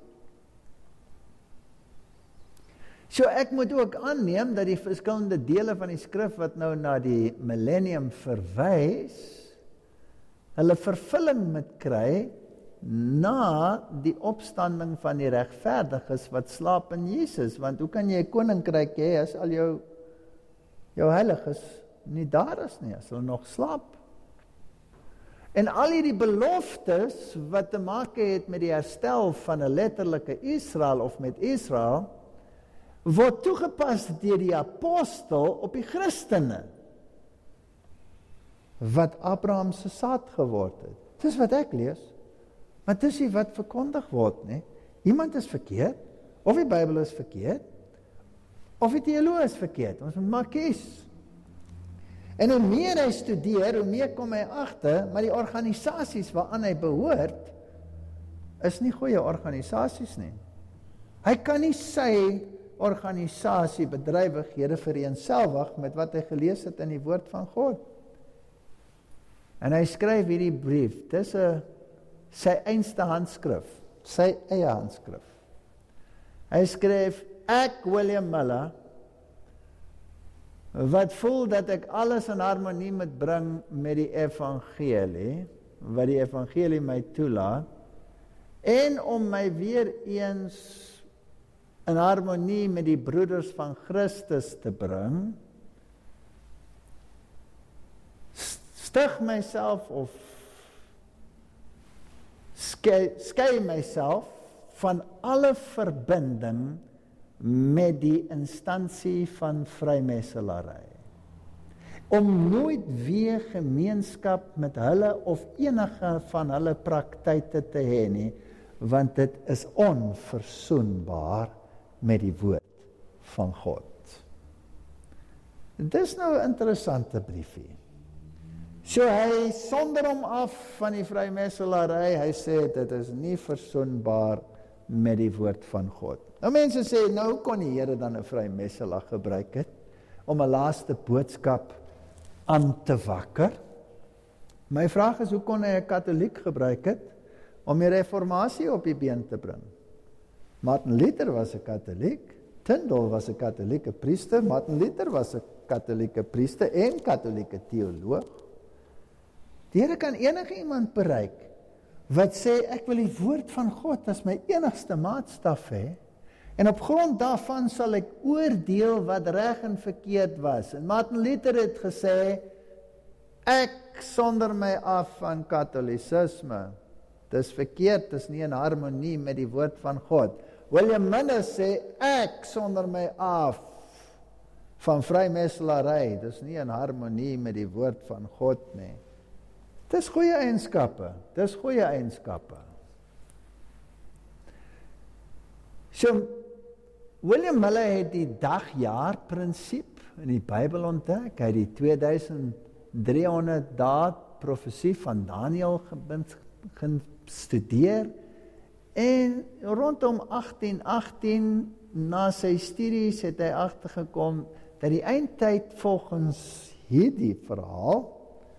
So ek moet ook aanneem dat die verskillende dele van die skrif wat nou na die millennium verwys, hulle vervulling moet kry na die opstanding van die regverdiges wat slaap in Jesus, want hoe kan jy 'n koninkryk hê as al jou jou heiliges nie daar is nie, as hulle nog slaap? En al hierdie beloftes wat te maak het met die herstel van 'n letterlike Israel of met Israel, word toegepas deur die apostel op die Christene, wat Abraham se saad geword het. Dis wat ek lees, maar dis nie wat verkondig word nie. Iemand is verkeerd, of die Bybel is verkeerd, of die teoloog is verkeerd. Ons moet maar kies. En hoe meer hy studeer, hoe meer kom hy agter, maar die organisasies waaraan hy behoort, is nie goeie organisasies nie. Hy kan nie sy organisasie bedrywighede vereenselwig met wat hy gelees het in die woord van God. En hy skryf hierdie brief, dis 'n sy einste handskrif, sy eie handskrif. Hy skryf, ek William Miller, wat voel dat ek alles in harmonie moet bring met die evangelie, wat die evangelie my toelaat, en om my weer eens in harmonie met die broeders van Christus te bring, stig myself of skei, skei myself van alle verbinding met die instansie van vrymesselary, om nooit weer gemeenskap met hulle of enige van hulle praktyke te hê nie, want dit is onverzoenbaar met die woord van God. Dit is nou 'n interessante briefie. So hy sonder hom af van die vrymesselary, hy sê dit is nie verzoenbaar met die woord van God. Nou mense sê, nou kon die Here dan 'n vrymesselaar gebruik het, om 'n laaste boodskap aan te wakker. My vraag is, hoe kon hy 'n katoliek gebruik het, om die reformatie op die been te bring? Martin Luther was 'n katoliek, Tyndale was 'n katolieke priester, Martin Luther was 'n katolieke priester en katolieke teoloog. Die Here kan enige iemand bereik, wat sê, ek wil die woord van God as my enigste maatstaf hê, en op grond daarvan sal ek oordeel wat reg en verkeerd was. En Martin Luther het gesê, ek sonder my af van katholicisme. Dis verkeerd, dis nie in harmonie met die woord van God. William Miller sê, ek sonder my af van vrymesselary, dis nie in harmonie met die woord van God nie. Dis goeie eienskappe, dis goeie eienskappe. So, William Miller het die dag-jaar-prinsip in die Bybel ontdek. Hy het die twee duisend driehonderd dae profesie van Daniël begin studeer, en rondom agtien agtien, na sy studies, het hy agtergekom dat die eindtyd volgens hierdie verhaal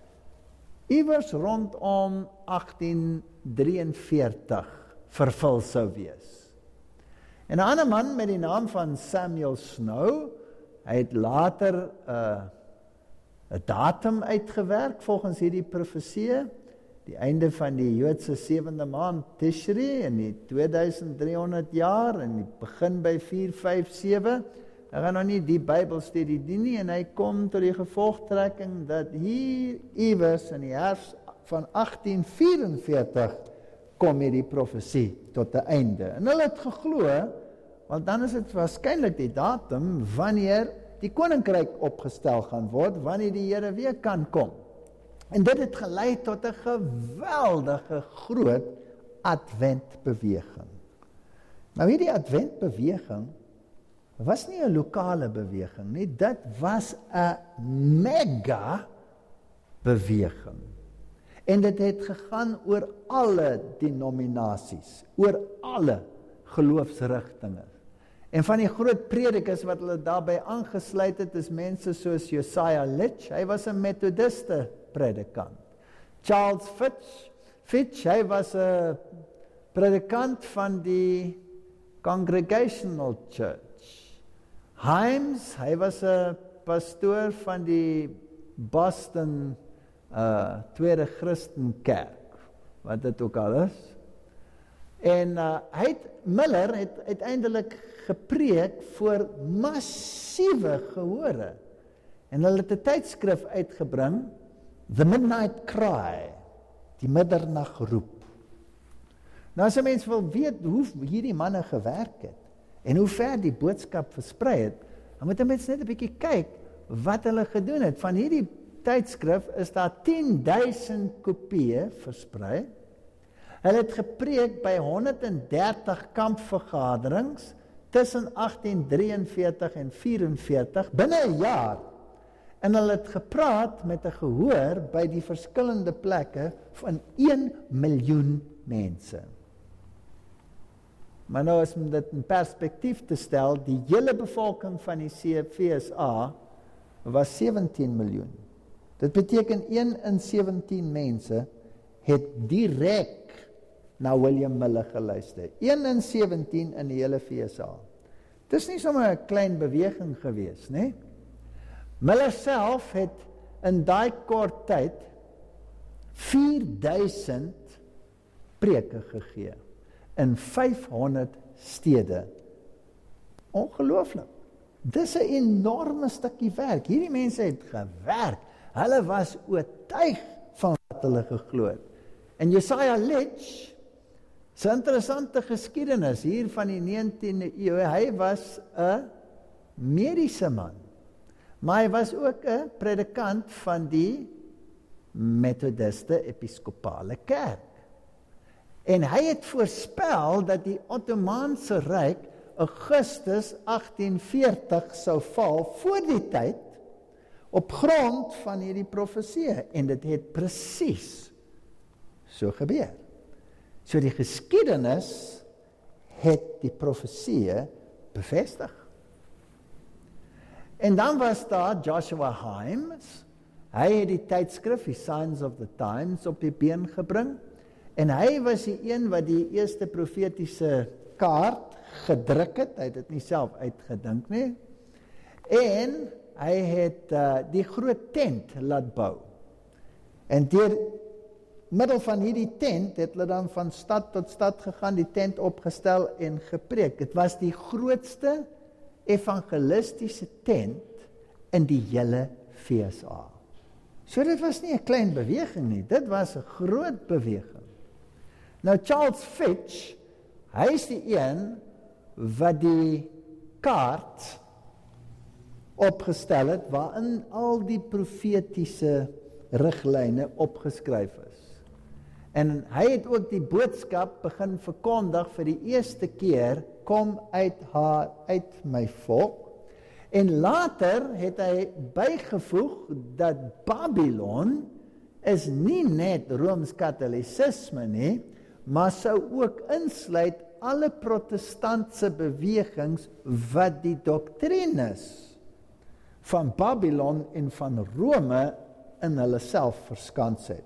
iewers rondom agtien drieënveertig vervul sou wees. En 'n ander man met die naam van Samuel Snow, hy het later 'n uh, 'n datum uitgewerk volgens hierdie profesie, die einde van die Joodse sewende maand Tishri in die twee duisend driehonderd jaar, en die begin by vier vyf sewe. Ek gaan nou nie die Bybelstudie doen nie, en hy kom tot die gevolgtrekking dat hier iewers in die herfs van agtien vyf-en-veertig kom hierdie profesie tot 'n einde. En hulle het geglo, want dan is dit waarskynlik die datum wanneer die koninkryk opgestel gaan word, wanneer die Here weer kan kom. En dit het gelei tot 'n geweldige groot adventbeweging. Nou hierdie adventbeweging was nie 'n lokale beweging nie, dit was 'n mega beweging. En dit het gegaan oor alle denominasies, oor alle geloofsrigtinge. En van die groot predikers wat hulle daarbey aangesluit het, is mense soos Josiah Litch, hy was 'n methodiste predikant. Charles Fitch, Fitch, hy was 'n predikant van die Congregational Church. Himes, hy was 'n pastoor van die Boston uh, Tweede Christenkerk, wat dit ook al is. En uh, hy het, Miller het uiteindelik gepreek voor massiewe gehore. En hulle het 'n tydskrif uitgebring, The Midnight Cry. die middernag roep. Nou as 'n mens wil weet hoe hierdie manne gewerk het, en hoe ver die boodskap versprei het, dan moet 'n mens net 'n bietjie kyk, wat hulle gedoen het. Van hierdie tydskrif is daar tien duisend kopieë versprei. Hulle het gepreek by honderddertig kampvergaderings, tussen agtien drieënveertig en vyf-en-veertig, binne 'n jaar. En hulle het gepraat met 'n gehoor by die verskillende plekke van een miljoen mense. Maar nou is om dit in perspektief te stel, die hele bevolking van die V S A was sewentien miljoen. Dit beteken een in sewentien mense het direk na William Miller geluister. een in sewentien in die hele V S A. Dit is nie sommer 'n klein beweging gewees, né? Miller self het in daai kort tyd vier duisend preke gegee in vyfhonderd stede. Ongelooflik. Dis 'n enorme stukkie werk. Hierdie mense het gewerk. Hulle was oortuig van wat hulle geglo het. En Josiah Litch, sy interessante geskiedenis hier van die negentiende eeu, hy was 'n mediese man, maar hy was ook 'n predikant van die Methodiste Episkopale Kerk. En hy het voorspel dat die Ottomaanse Ryk Augustus agtien veertig sou val voor die tyd, op grond van hierdie profeseë, en dit het presies so gebeur. So die geskiedenis het die profeseë bevestig. En dan was daar Joshua Himes. Hy het die tydskrif, die Signs of the Times, op die been gebring. En hy was die een wat die eerste profetiese kaart gedruk het. Hy het dit nie self uitgedink nie. En hy het uh, die groot tent laat bou. En deur middel van hierdie tent het hulle dan van stad tot stad gegaan, die tent opgestel en gepreek. Dit was die grootste evangelistiese tent in die hele V S A. So dit was nie 'n klein beweging nie, dit was 'n groot beweging. Nou Charles Fitch, hy is die een wat die kaart opgestel het, waarin al die profetiese riglyne opgeskryf is. En hy het ook die boodskap begin verkondig vir die eerste keer, kom uit haar, uit my volk. En later het hy bygevoeg dat Babylon is nie net Rooms-Katholicisme nie, maar sou ook insluit alle protestantse bewegings wat die doktrines van Babylon en van Rome in hulle self verskans het.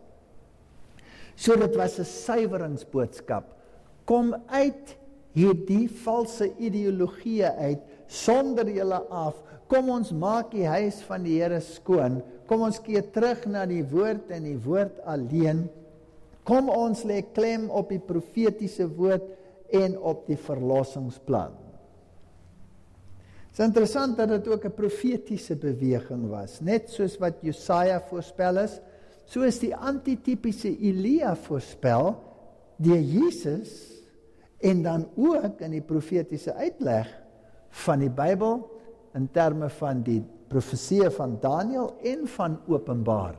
So dit was 'n suiweringsboodskap. Kom uit hierdie valse ideologieë uit, sonder julle af. Kom ons maak die huis van die Here skoon. Kom ons keer terug na die woord en die woord alleen. Kom ons lê klem op die profetiese woord en op die verlossingsplan. Het is interessant dat dit ook 'n profetiese beweging was, net soos wat Jesaja voorspel is, so is die antitypiese Elia voorspel deur Jesus, en dan ook in die profetiese uitleg van die Bybel in terme van die profeseë van Daniël en van Openbaring.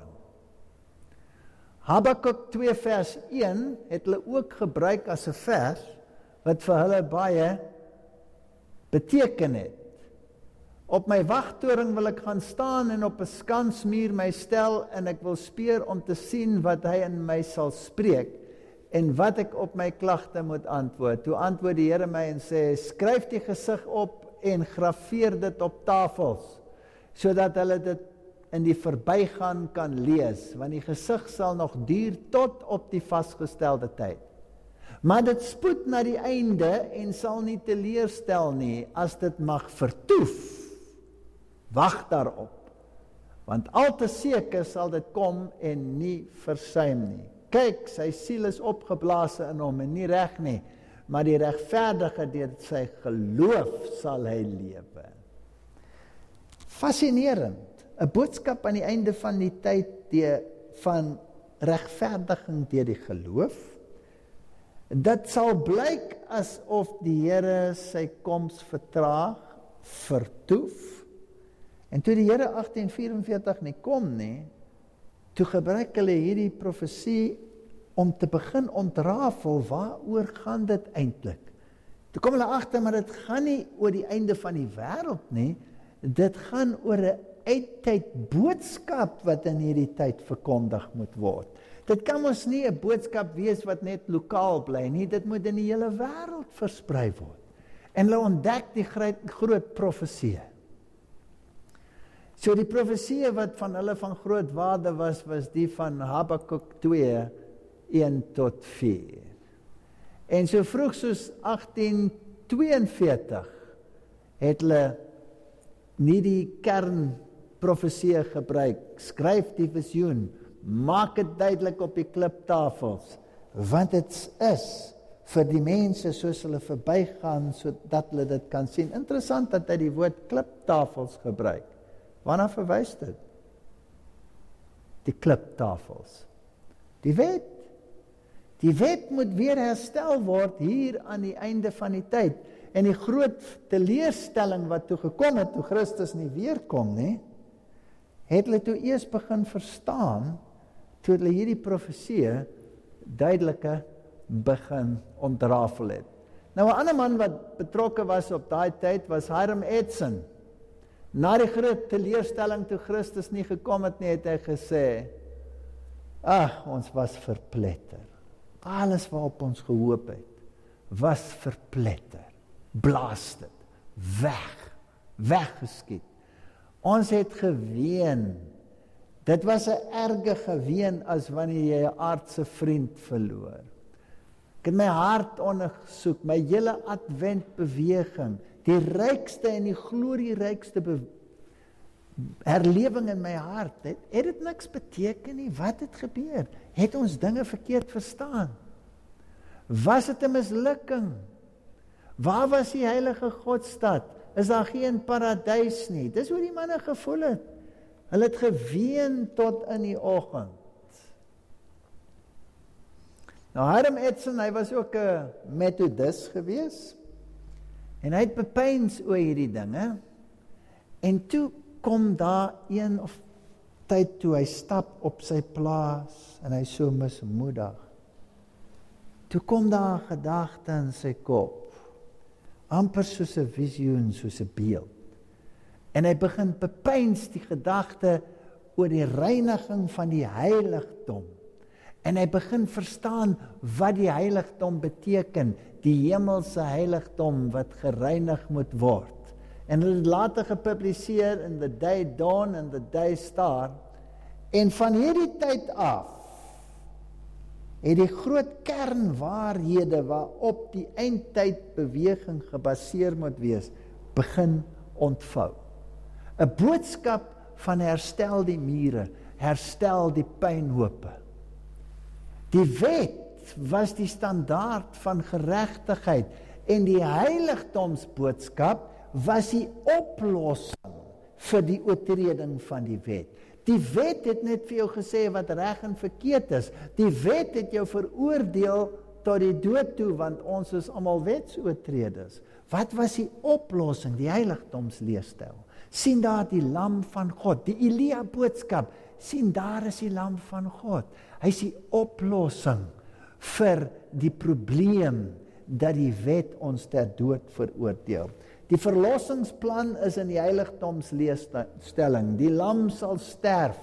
Habakuk twee vers een het hulle ook gebruik as 'n vers wat vir hulle baie beteken het. Op my wagtoring wil ek gaan staan en op 'n skansmuur my stel en ek wil speur om te sien wat hy in my sal spreek en wat ek op my klagte moet antwoord. Toe antwoord die Here my en sê, skryf die gesig op en grafeer dit op tafels, sodat hulle dit in die verbygaan kan lees, want die gesig sal nog duur tot op die vasgestelde tyd. Maar dit spoed na die einde en sal nie teleurstel nie, as dit mag vertoef. Wag daarop, want al te seker sal dit kom en nie versuim nie. Kyk, sy siel is opgeblaas in hom en nie reg nie, maar die regverdige deur sy geloof sal hy lewe. Fascinerend, 'n boodskap aan die einde van die tyd die van regverdiging deur die geloof. Dit sal blyk asof die Here sy koms vertraag, vertoef. En toe die Here agtien vyf-en-veertig nie kom nie, toe gebruik hulle hierdie profesie om te begin ontrafel, waaroor gaan dit eintlik? Toe kom hulle agter, maar dit gaan nie oor die einde van die wêreld nie, dit gaan oor 'n eindtyd boodskap wat in hierdie tyd verkondig moet word. Dit kan mos nie 'n boodskap wees wat net lokaal bly nie, dit moet in die hele wêreld versprei word. En hulle ontdek die groot, groot profesie. So die profesie wat van hulle van groot waarde was, was die van Habakuk twee, een tot vier. En so vroeg soos agtien tweeënveertig het hulle nie die kernprofesie gebruik, skryf die visioen, maak dit duidelik op die kliptafels, want dit is vir die mense soos hulle verbygaan, sodat hulle dit kan sien. Interessant dat hy die woord kliptafels gebruik. Waarna verwys dit? Die kliptafels. Die wet. Die wet moet weer herstel word hier aan die einde van die tyd. En die groot teleurstelling wat toe gekom het, toe Christus nie weerkom nie, het hulle toe eers begin verstaan, toe hulle hierdie profesie duidelike begin ontrafel het. Nou 'n ander man wat betrokke was op daai tyd was Hiram Edson. Na die groot teleurstelling toe Christus nie gekom het nie, het hy gesê, ag, ons was verpletter. Alles waarop ons gehoop het, was verpletter. Blaas dit, weg, weggeskiet. Ons het geween. Dit was 'n erge geween as wanneer jy 'n aardse vriend verloor. Ek het my hart ondersoek, my hele adventbeweging, die rykste en die glorierykste be- herlewing in my hart, het, het dit niks beteken nie, wat het gebeur? Het ons dinge verkeerd verstaan? Was dit 'n mislukking? Waar was die heilige Godstad? Is daar geen paradys nie? Dis hoe die manne gevoel het. Hulle het geween tot in die oggend. Nou Hiram Edson, hy was ook 'n methodist gewees, en hy het bepeins oor hierdie dinge, en toe kom daar een of tyd toe hy stap op sy plaas, en hy so mismoedig. Toe kom daar 'n gedagte in sy kop, amper soos 'n visioen, soos 'n beeld. En hy begin bepeins die gedagte oor die reiniging van die heiligdom. En hy begin verstaan wat die heiligdom beteken, die hemelse heiligdom wat gereinig moet word. En hulle het later gepubliseer in The Day Dawn en The Day Star. En van hierdie tyd af het die groot kernwaarhede waarop die eindtydbeweging gebaseer moet wees, begin ontvou. 'n Boodskap van herstel die mure, herstel die pynhope. Die wet was die standaard van geregtigheid en die heiligdomsboodskap was die oplossing vir die oortreding van die wet. Die wet het net vir jou gesê wat reg en verkeerd is. Die wet het jou veroordeel tot die dood toe, want ons is almal wetsoortreders. Wat was die oplossing? Die heiligdomsleefstyl. Sien daar die lam van God, die Elia boodskap. Sien daar is die lam van God. Hy is die oplossing vir die probleem dat die wet ons ter dood veroordeel. Die verlossingsplan is in die heiligdomsleefstelling. Die lam sal sterf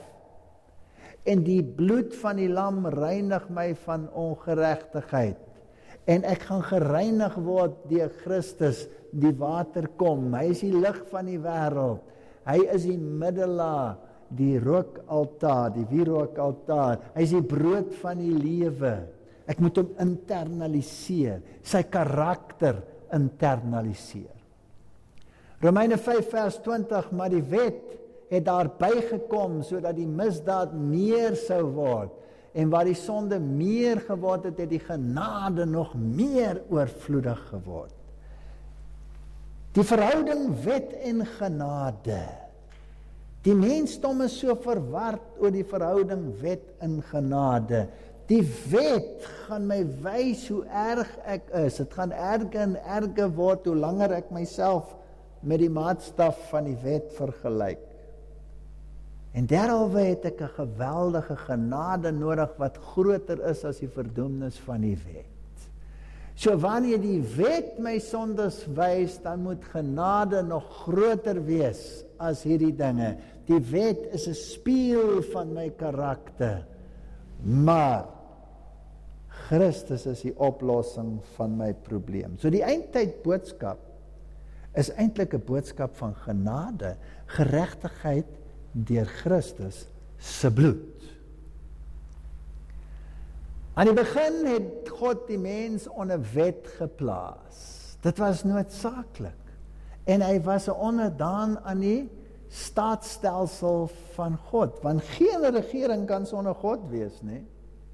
en die bloed van die lam reinig my van ongeregtigheid. En ek gaan gereinig word deur Christus, die water kom. Hy is die lig van die wêreld. Hy is die middelaar, die rookaltaar, die wierookaltaar. Hy is die brood van die lewe. Ek moet hom internaliseer, sy karakter internaliseer. Romeine vyf vers twintig, maar die wet het daar bygekom sodat die misdaad meer sou word. En waar die sonde meer geword het, het die genade nog meer oorvloedig geword. Die verhouding wet en genade Die mensdom is so verward oor die verhouding wet en genade. Die wet gaan my wys hoe erg ek is. Dit gaan erger en erger word hoe langer ek myself met die maatstaf van die wet vergelyk. En derhalwe het ek 'n geweldige genade nodig wat groter is as die verdoemnis van die wet. So wanneer die wet my sondes wys, dan moet genade nog groter wees as hierdie dinge. Die wet is 'n spieël van my karakter, maar Christus is die oplossing van my probleem. So die eindtyd boodskap is eintlik 'n boodskap van genade, geregtigheid deur Christus se bloed. Aan die begin het God die mens onder wet geplaas. Dit was noodsaaklik. En hy was 'n onderdaan aan die staatsstelsel van God, want geen regering kan sonder God wees, nie?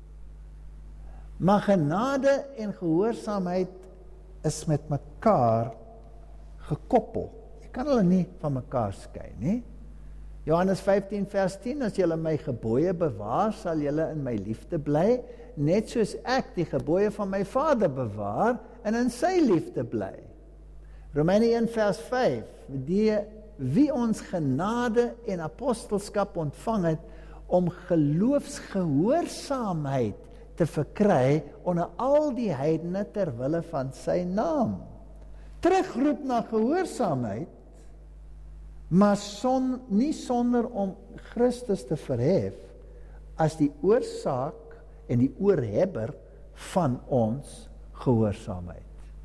Maar genade en gehoorsaamheid is met mekaar gekoppel. Jy kan hulle nie van mekaar skei, nie? Johannes vyftien vers tien, as julle my gebooie bewaar, sal julle in my liefde bly, net soos ek die gebooie van my Vader bewaar en in sy liefde bly. Romeine een vers vyf, die wie ons genade en apostelskap ontvang het om geloofsgehoorsaamheid te verkry onder al die heidene ter wille van sy naam. Terugroep na gehoorsaamheid, maar son, nie sonder om Christus te verhef as die oorsaak en die oorhebber van ons gehoorsaamheid.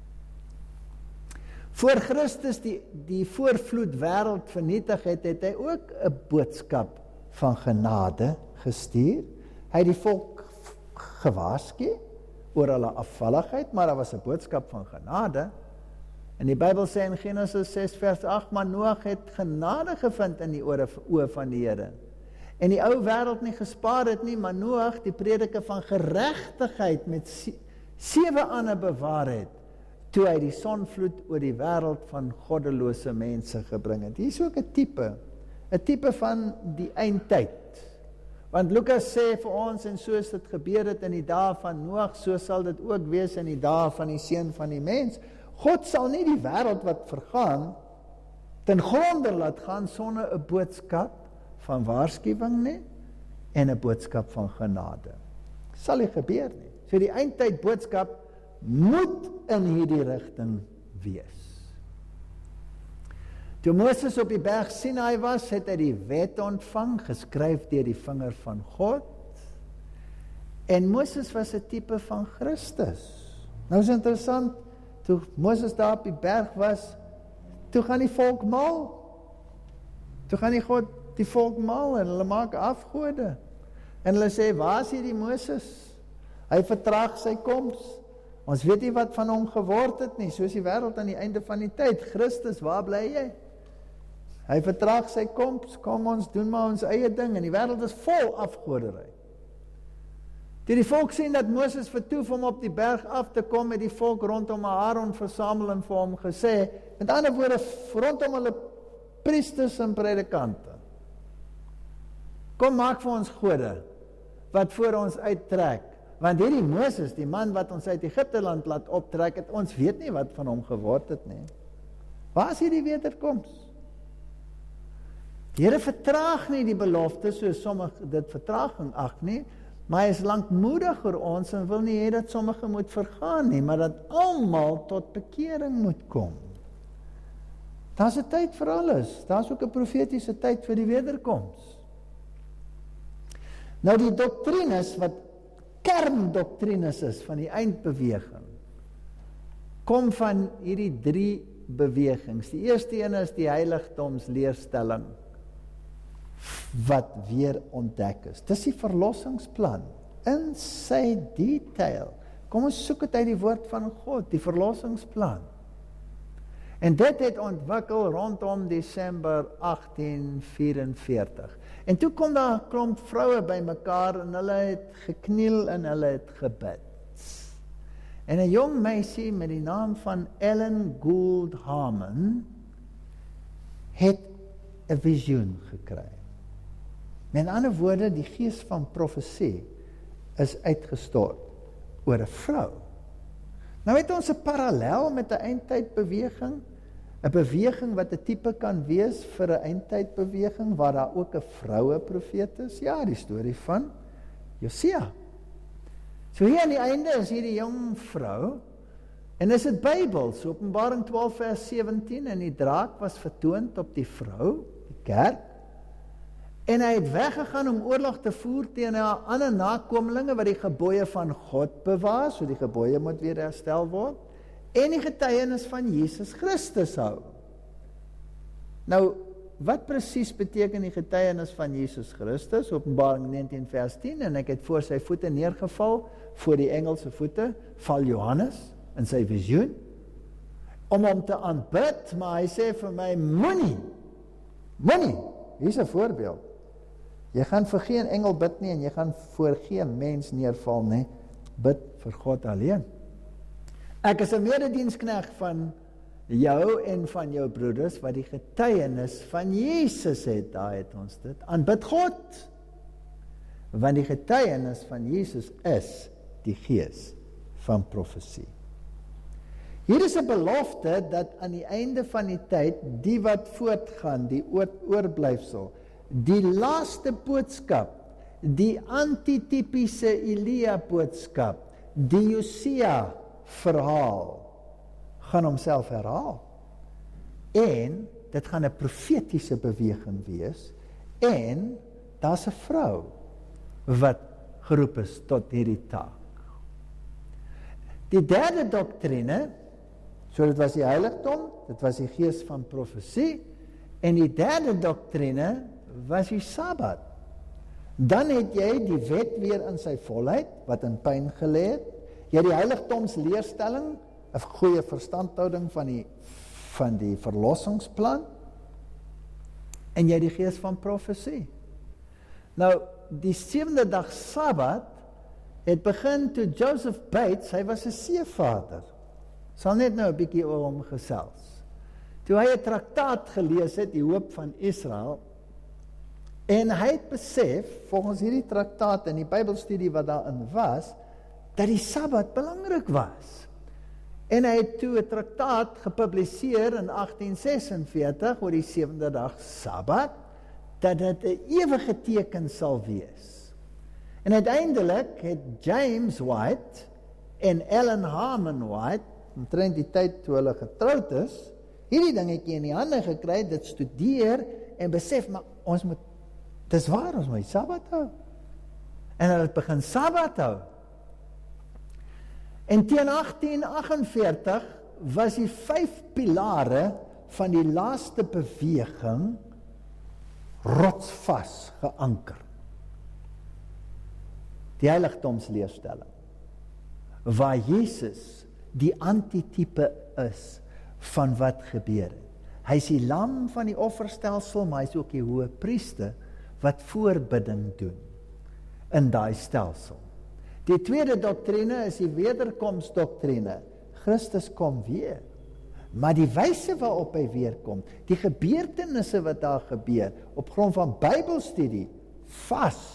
Voor Christus die, die voorvloed wêreld vernietig het, het hy ook 'n boodskap van genade gestuur. Hy het die volk gewaarsku oor hulle afvalligheid, maar daar was 'n boodskap van genade. En die Bybel sê in Genesis ses vers agt, maar Noag het genade gevind in die oë van die Here. En die ou wêreld nie gespaar het nie, maar Noag die prediker van geregtigheid met sewe ander bewaar het, toe hy die sonvloed oor die wêreld van goddelose mense gebring het. Hier is ook 'n tipe, 'n tipe van die eindtyd. Want Lukas sê vir ons, en soos dit gebeur het in die dae van Noag, so sal dit ook wees in die dae van die Seun van die Mens. God sal nie die wêreld wat vergaan ten gronde laat gaan sonder 'n boodskap van waarskuwing nie en 'n boodskap van genade. Sal nie gebeur nie. So die eindtyd boodskap moet in hierdie rigting wees. Toe Moses op die berg Sinai was, het hy die wet ontvang, geskryf deur die vinger van God. En Moses was 'n tipe van Christus. Nou is interessant, toe Moses daar op die berg was, toe gaan die volk mal. Toe gaan die God die volk mal en hulle maak afgode. En hulle sê, waar is hierdie Moses? Hy vertraag sy koms. Ons weet nie wat van hom geword het nie, soos die wêreld aan die einde van die tyd. Christus, waar bly jy? Hy vertraag sy koms, kom ons doen maar ons eie ding, en die wêreld is vol afgodery. Toe die volk sien dat Moses vertoef om op die berg af te kom, het die volk rondom Aaron versamel en vir hom gesê, met ander woorde, rondom hulle priesters en predikante, kom maak vir ons gode, wat voor ons uittrek, want hierdie Moses, die man wat ons uit Egipte land laat optrek het, ons weet nie wat van hom geword het nie. Waar is hierdie wederkoms? Die Here vertraag nie die belofte, soos sommige dit vertraging ag nie, maar hy is lankmoedig oor ons en wil nie hê dat sommige moet vergaan nie, maar dat almal tot bekering moet kom. Daar's 'n tyd vir alles. Daar's ook 'n profetiese tyd vir die wederkoms. Nou die doktrines wat kerndoktrines is van die eindbeweging, kom van hierdie drie bewegings. Die eerste een is die heiligdomsleerstelling wat weer ontdek is. Dis die verlossingsplan in sy detail. Kom ons soek dit uit die woord van God, die verlossingsplan. En dit het ontwikkel rondom Desember agtien vyierenveertig. En toe kom daar 'n klomp vroue by mekaar en hulle het gekniel en hulle het gebid. En 'n jong meisie met die naam van Ellen Gould Harmon het 'n visioen gekry. Met ander woorde, die gees van profesie is uitgestort oor 'n vrou. Nou het ons 'n parallel met 'n eindtydbeweging, 'n beweging wat 'n tipe kan wees vir 'n eindtydbeweging, waar daar ook 'n vroue profeet is. Ja, die storie van Josia. So hier aan die einde is hier die jong vrou, en is dit Bybels, Openbaring twaalf vers sewentien, en die draak was vertoond op die vrou, die kerk, en hy het weggegaan om oorlog te voer teen haar ander nakomelinge wat die gebooie van God bewaar, so die gebooie moet weer herstel word, en die getuienis van Jesus Christus hou. Nou, wat presies beteken die getuienis van Jesus Christus? Openbaring negentien vers tien, en ek het voor sy voete neergeval, voor die engelse voete, val Johannes in sy visioen, om hom te aanbid, maar hy sê vir my, moenie, moenie, hier is 'n voorbeeld, jy gaan vir geen engel bid nie, en jy gaan voor geen mens neerval nie, bid vir God alleen. Ek is 'n medediensknegt van jou en van jou broeders, wat die getuienis van Jesus het, daar het ons dit, aanbid God, want die getuienis van Jesus is die gees van profesie. Hier is 'n belofte, dat aan die einde van die tyd, die wat voortgaan, die oorblyfsel, die laaste boodskap, die antitypiese Elia boodskap, die Josia verhaal, gaan homself herhaal. En, dit gaan 'n profetiese beweging wees, en, daar's 'n vrou, wat geroep is tot hierdie taak. Die derde doktrine, so dit was die heiligdom, dit was die gees van profesie, en die derde doktrine was die Sabbat. Dan het jy die wet weer in sy volheid, wat in pyn gelê het, jy het die heiligdomsleerstelling, 'n goeie verstandhouding van die, van die verlossingsplan, en jy het die gees van profesie. Nou, die sewende dag Sabbat, het begin toe Joseph Bates, hy was 'n seevader, sal net nou 'n bietjie oor hom gesels. Toe hy 'n traktaat gelees het, die hoop van Israel, en hy het besef, volgens hierdie traktaat en die Bybelstudie wat daarin was, dat die Sabbat belangrik was. En hy het toe 'n traktaat gepubliseer in agtien sesenveertig oor die sewende dag Sabbat, dat dit 'n ewige teken sal wees. En uiteindelik het James White en Ellen Harmon White, omtrent die tyd toe hulle getroud is, hierdie dingetjie in die hande gekry, dit studeer en besef, maar ons moet, dis waar, ons moet die Sabbat hou. En hulle het begin Sabbat hou. En teen agtien aggenveertig was die vyf pilare van die laaste beweging rotsvas geanker. Die heiligdomsleerstelling, waar Jesus die antitype is van wat gebeur het. Hy is die lam van die offerstelsel, maar hy is ook die hoëpriester wat voorbidding doen in daai stelsel. Die tweede doktrine is die wederkomsdoktrine. Christus kom weer. Maar die wyse waarop hy weerkom, die gebeurtenisse wat daar gebeur, op grond van Bybelstudie, vas.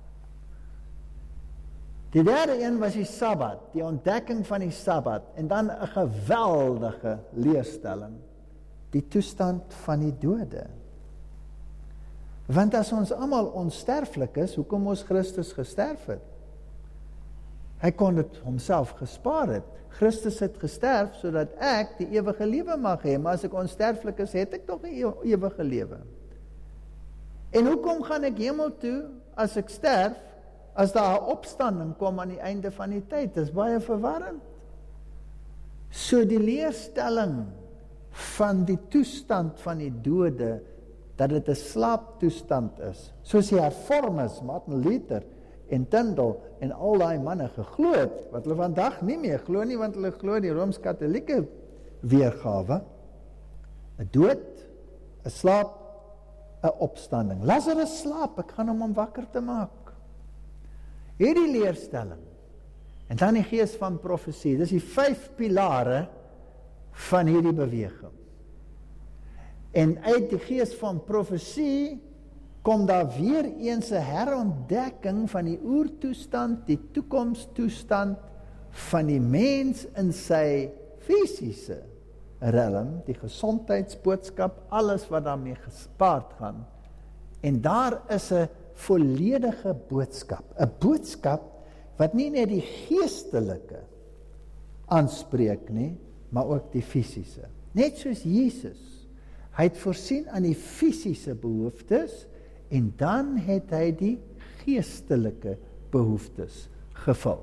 Die derde een was die Sabbat, die ontdekking van die Sabbat, en dan 'n geweldige leerstelling, die toestand van die dode. Want as ons almal onsterflik is, hoekom moes Christus gesterf het? Hy kon dit homself gespaar het. Christus het gesterf, sodat ek die ewige lewe mag hê, maar as ek onsterflik is, het ek toch die ewige lewe. En hoekom gaan ek hemel toe, as ek sterf, as daar 'n opstanding kom aan die einde van die tyd? Dit is baie verwarrend. So die leerstelling van die toestand van die dode, dat dit 'n slaaptoestand is, soos die hervormers, Martin Luther en Tyndale en al daai manne geglo het, wat hulle vandag nie meer glo nie, want hulle glo die Rooms-Katolieke weergawe, 'n dood, 'n slaap, 'n opstanding. Lazarus slaap, ek gaan hom om wakker te maak. Hierdie leerstelling, en dan die gees van profesie, dis die vyf pilare van hierdie beweging. En uit die gees van profesie kom daar weer eens 'n herontdekking van die oertoestand, die toekomstoestand van die mens in sy fisiese realm, die gesondheidsboodskap, alles wat daarmee gespaard gaan. En daar is 'n volledige boodskap, 'n boodskap wat nie net die geestelike aanspreek nie, maar ook die fisiese. Net soos Jesus, hy het voorsien aan die fisiese behoeftes, en dan het hy die geestelike behoeftes gevul.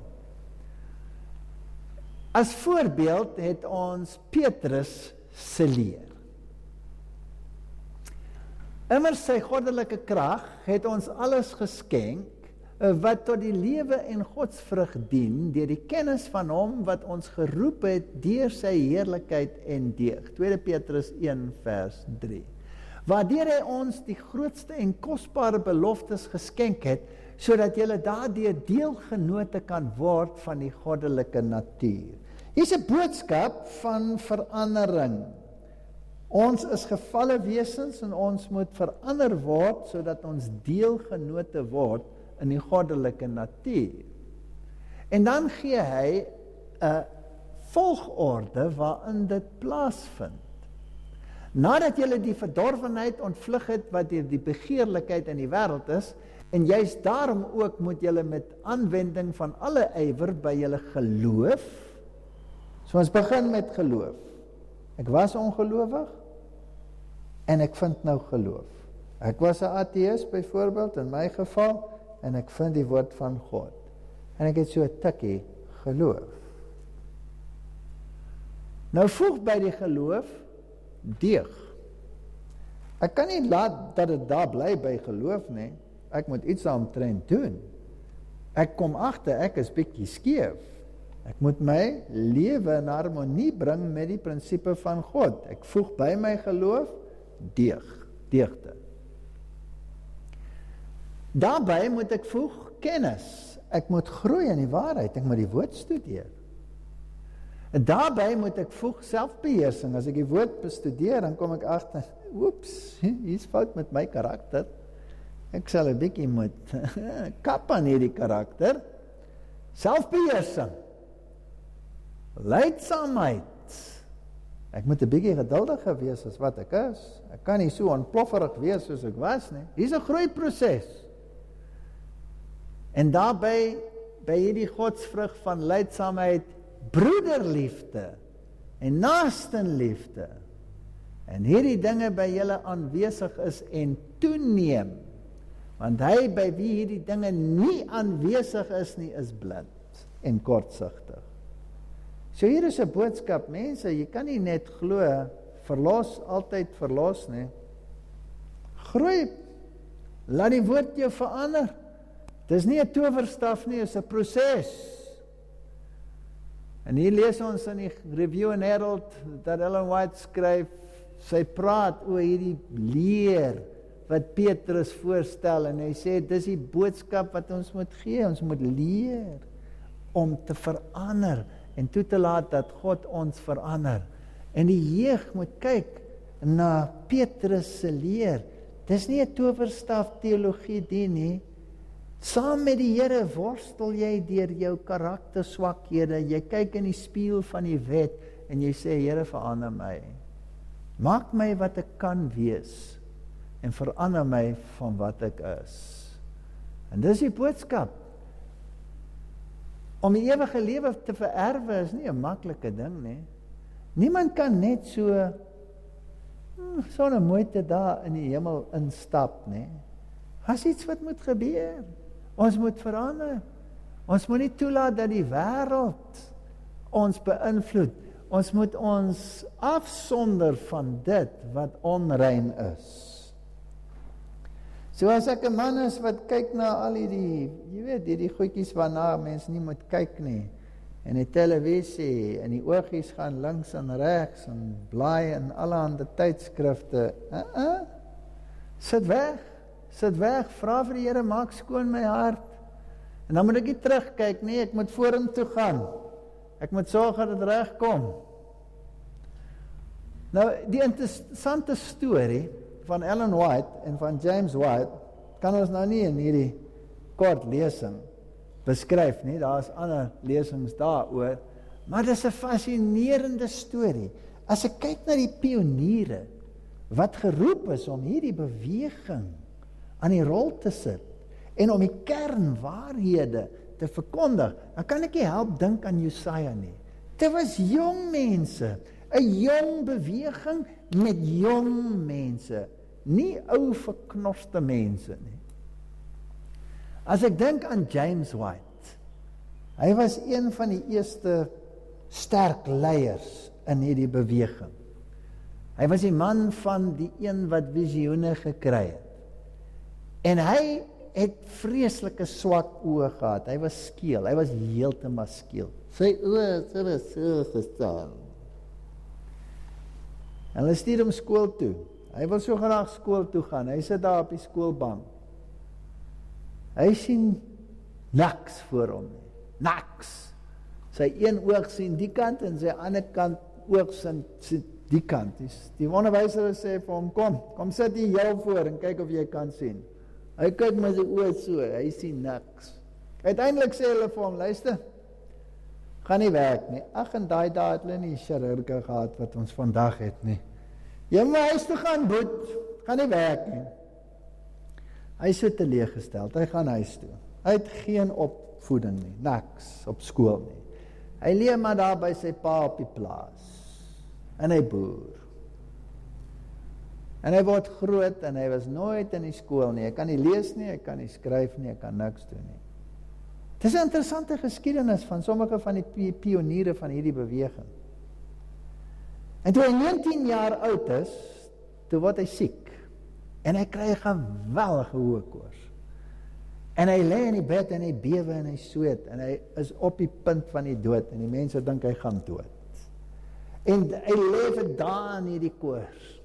As voorbeeld het ons Petrus se leer. Immers sy goddelike krag het ons alles geskenk, wat tot die lewe en godsvrug dien, deur die kennis van hom wat ons geroep het deur sy heerlikheid en deug. tweede Petrus een vers drie. Waardeur hy ons die grootste en kosbare beloftes geskenk het, sodat julle daardeur deelgenote kan word van die goddelike natuur. Hier is 'n boodskap van verandering. Ons is gefalle wesens en ons moet verander word, sodat ons deelgenote word in die goddelike natuur. En dan gee hy 'n volgorde waarin dit plaasvind. Nadat julle die verdorwenheid ontvlug het wat deur die begeerlikheid in die wêreld is, en juist daarom ook moet julle met aanwending van alle ywer by julle geloof. So ons begin met geloof. Ek was ongelowig en ek vind nou geloof. Ek was 'n ateïs byvoorbeeld in my geval en ek vind die woord van God. En ek het so 'n tikkie geloof. Nou voeg by die geloof deug. Ek kan nie laat dat dit daar bly by geloof nie. Ek moet iets daaromtrent doen. Ek kom agter ek is bietjie skeef. Ek moet my lewe in harmonie bring met die prinsipe van God. Ek voeg by my geloof deug, deugde. Daarbij moet ek voeg kennis. Ek moet groei in die waarheid. Ek moet die woord studeer. En daarbij moet ek voeg selfbeheersing. As ek die woord bestudeer, dan kom ek agter, oeps, hier is fout met my karakter. Ek sal 'n bietjie moet kap aan hierdie karakter. Selfbeheersing. Leidsaamheid. Ek moet 'n bietjie geduldiger wees as wat ek is. Ek kan nie so ontplofferig wees soos ek was nie. Dis 'n groeiproses. En daarbij, by hierdie godsvrug van leidsaamheid, broederliefde en naastenliefde. En hierdie dinge by julle aanwesig is en toeneem. Want hy by wie hierdie dinge nie aanwesig is nie, is blind en kortsigtig. So hier is 'n boodskap, mense, jy kan nie net glo, verlos, altyd verlos nie. Groei, laat die woord jou verander. Dis nie 'n towerstaf nie, is 'n proses. En hier lees ons in die Review and Herald, dat Ellen White skryf, sy praat oor hierdie leer, wat Petrus voorstel, en hy sê, dis die boodskap wat ons moet gee, ons moet leer, om te verander, en toe te laat dat God ons verander. En die jeug moet kyk na Petrus se leer. Dis nie 'n towerstaf teologie die nie. Saam met die Here worstel jy deur jou karakterswakhede. Jy kyk in die spieël van die wet en jy sê, Here, verander my. Maak my wat ek kan wees en verander my van wat ek is. En dis die boodskap. Om die ewige lewe te vererwe is nie 'n maklike ding nie. Niemand kan net so sonder moeite daar in die hemel instap nie. As iets wat moet gebeur. Ons moet verander. Ons moet nie toelaat dat die wêreld ons beïnvloed. Ons moet ons afsonder van dit wat onrein is. So as ek 'n man is wat kyk na al die, jy weet, die, die goedjies waarna mense nie moet kyk nie, en die televisie, en die oogies gaan links en regs, en blaai in allerhande tydskrifte, uh -uh. sit weg, sit weg, vra vir die Here, maak skoon my hart, en dan moet ek nie terugkyk nie, ek moet vorentoe gaan, ek moet sorg dat dit reg kom. Nou, die interessante storie van Ellen White en van James White kan ons nou nie in hierdie kort lesing beskryf nie, daar is ander lesings daaroor, maar dit is 'n fascinerende storie. As ek kyk na die pioniere, wat geroep is om hierdie beweging aan die rol te sit, en om die kernwaarhede te verkondig, dan kan ek nie help dink aan Josia nie. Dit was jong mense, 'n jong beweging met jong mense, nie ou verknoste mense nie. As ek dink aan James White, hy was een van die eerste sterk leiers in hierdie beweging. Hy was die man van die een wat visioene gekry het. En hy het vreeslike swak oë gehad. Hy was skeel, hy was heeltemal skeel. Sy oë het so gestaan. En hulle stuur hom skool toe. Hy wil so graag skool toe gaan. Hy sit daar op die skoolbank. Hy sien niks voor hom nie. Niks. Sy een oog sien die kant en sy ander kant oog sien die kant. Die, die onderwyser sê vir hom, kom, kom sit die jou voor en kyk of jy kan sien. Hy kyk met sy oë so, hy sien niks. Uiteindelik sê hulle vir hom, luister, gaan nie werk nie. Ag, en daai dae het hulle nie chirurge gehad wat ons vandag het nie. Jy moet huis toe gaan, boet, gaan nie werk nie. Hy is so teleurgesteld, hy gaan huis toe. Hy het geen opvoeding nie, niks op skool nie. Hy leef maar daar by sy pa op die plaas. En hy boer. En hy word groot en hy was nooit in die skool nie. Hy kan nie lees nie, hy kan nie skryf nie, hy kan niks doen nie. Dit is 'n interessante geskiedenis van sommige van die pioniere van hierdie beweging. En toe hy negentien jaar oud is, toe word hy siek. En hy kry 'n geweldige hoë koors. En hy lê in die bed en hy bewe en hy sweet. En hy is op die punt van die dood. En die mense dink hy gaan dood. En hy lê vir dae in hierdie koors.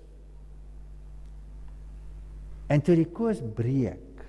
En toe die koors breek,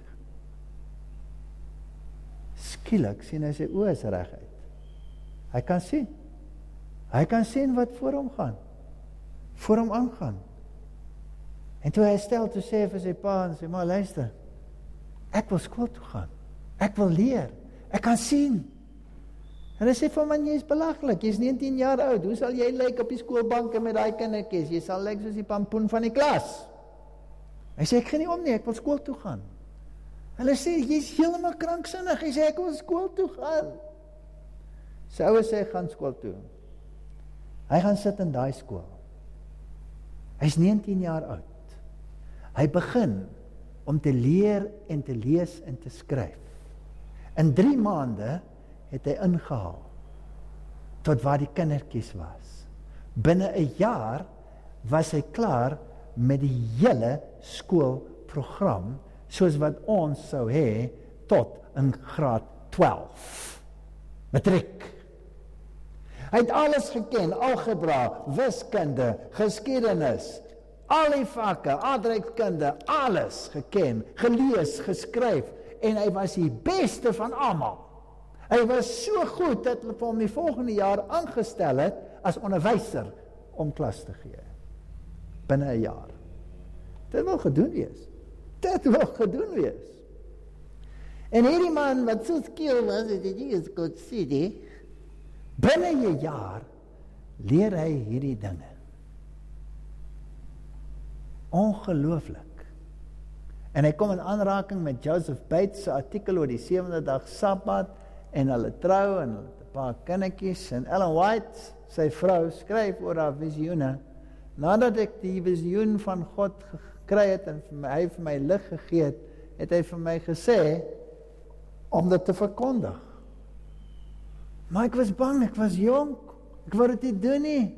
skielik sien hy sy oë is reguit. Hy kan sien. Hy kan sien wat voor hom gaan. Voor hom aangaan. En toe hy stel toe sê vir sy pa en sê, maar luister, ek wil skool toe gaan. Ek wil leer. Ek kan sien. En hy sê vir man, jy is belaglik. Jy is negentien jaar oud. Hoe sal jy lyk op die skoolbanke met daai kindertjies? Jy sal lyk soos die pampoen van die klas. Hy sê, ek gaan nie om nie, ek wil skool toe gaan. Hulle sê, jy is helemaal kranksinnig. Hy sê, ek wil skool toe gaan. Sy ouers sê, gaan skool toe. Hy gaan sit in daai skool. Hy is negentien jaar oud. Hy begin om te leer en te lees en te skryf. In drie maande het hy ingehaal tot waar die kindertjies was. Binne 'n jaar was hy klaar met die hele skoolprogram, soos wat ons sou hê tot in graad twaalf. Matriek. Hy het alles geken, algebra, wiskunde, geskiedenis, al die vakke, aardrykskunde, alles geken, gelees, geskryf, en hy was die beste van almal. Hy was so goed dat hulle vir hom die volgende jaar aangestel het as onderwyser om klas te gee. Binne 'n jaar. Dit wil gedoen wees. Dit wil gedoen wees. En hierdie man wat so skiel was, het jy is goed sien, die, binne 'n jaar leer hy hierdie dinge. Ongelooflik. En hy kom in aanraking met Joseph Bates se artikel oor die sewende dag Sabbat, en hulle trou, en hulle het 'n paar kindertjies, en Ellen White, sy vrou, skryf oor haar visioene. Nadat ek die visioen van God gekry het, en vir my, hy vir my lig gegee het, het hy vir my gesê, om dit te verkondig. Maar ek was bang, ek was jonk, ek wou dit nie doen nie.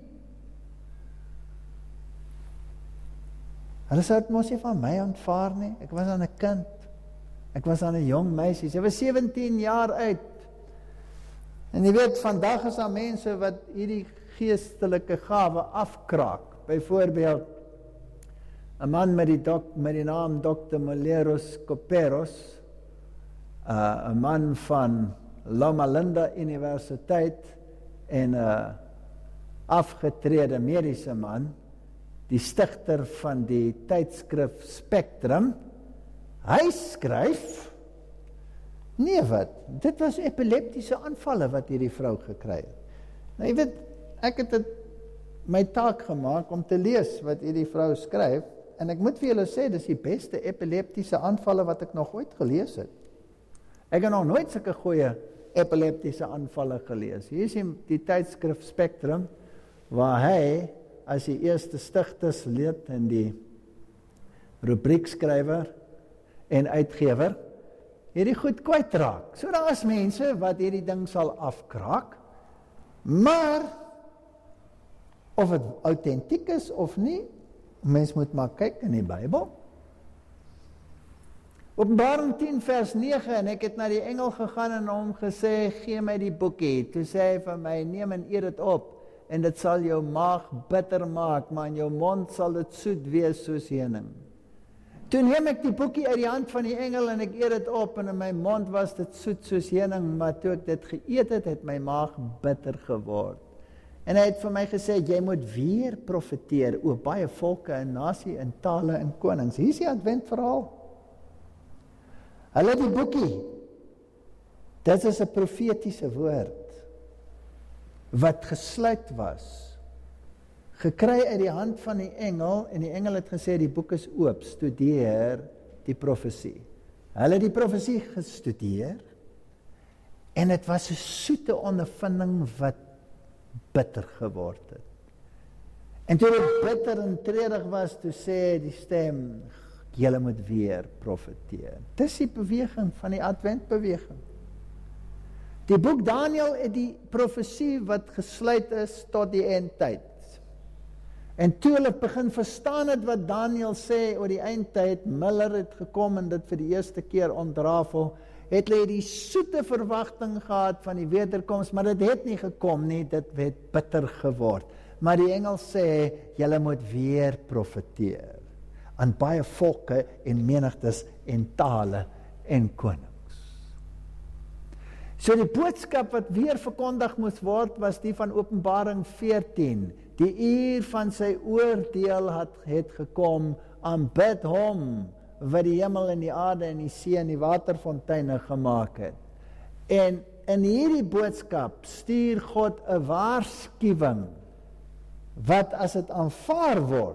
Hulle sou het mos nie van my aanvaar nie, ek was aan 'n kind, ek was aan 'n jong meisie, sy was sewentien jaar oud. En jy weet, vandag is daar mense wat hierdie geestelike gawe afkraak. Byvoorbeeld, 'n man met die, dok, met die naam dokter Moleros Cooperos, 'n uh, man van Loma Linda Universiteit en 'n uh, afgetrede mediese man, die stigter van die tydskrif Spectrum, hy skryf, nee wat, dit was epileptiese aanvalle wat hierdie vrou gekry het. Nou jy weet, ek het dit my taak gemaak om te lees wat hierdie vrou skryf, en ek moet vir julle sê, dis die beste epileptiese aanvalle wat ek nog ooit gelees het. Ek het nog nooit sulke goeie epileptiese aanvalle gelees. Hier is die, die tydskrif Spectrum, waar hy as die eerste stigterslid en die rubriekskrywer en uitgewer hierdie goed kwytraak. So daar is mense wat hierdie ding sal afkraak, maar of het autentiek is of nie, mens moet maar kyk in die Bybel. Openbaring tien vers nege, en ek het na die engel gegaan en hom gesê, gee my die boekie. Toe sê hy vir my, neem en eet dit op, en dit sal jou maag bitter maak, maar in jou mond sal dit soet wees soos heuning. Toe neem ek die boekie uit die hand van die engel, en ek eet dit op, en in my mond was dit soet soos heuning, maar toe ek dit geëet het, het my maag bitter geword. En hy het vir my gesê, jy moet weer profeteer oor baie volke en nasie en tale en konings. Hier is die adventverhaal. Hulle die boekie, dit is 'n profetiese woord, wat gesluit was, gekry uit die hand van die engel, en die engel het gesê, die boek is oop, studeer die profesie. Hulle het die profesie gestudeer, en het was 'n soete ondervinding wat bitter geword het. En toe dit bitter en treurig was, toe sê die stem, julle moet weer profeteer. Dis die beweging van die adventbeweging. Die boek Daniël het die profesie wat gesluit is tot die eindtyd. En toe hulle begin verstaan het wat Daniël sê oor die eindtyd, Miller het gekom en dit vir die eerste keer ontrafel, het hulle die soete verwagting gehad van die wederkoms, maar dit het nie gekom nie, dit het bitter geword. Maar die engel sê, julle moet weer profeteer aan baie volke en menigtes en tale en konings. So die boodskap wat weer verkondig moes word, was die van Openbaring veertien. Die uur van sy oordeel het, het gekom, aanbid hom, wat die hemel en die aarde en die see en die waterfonteine gemaak het. En in hierdie boodskap stuur God 'n waarskuwing, wat as dit aanvaar word,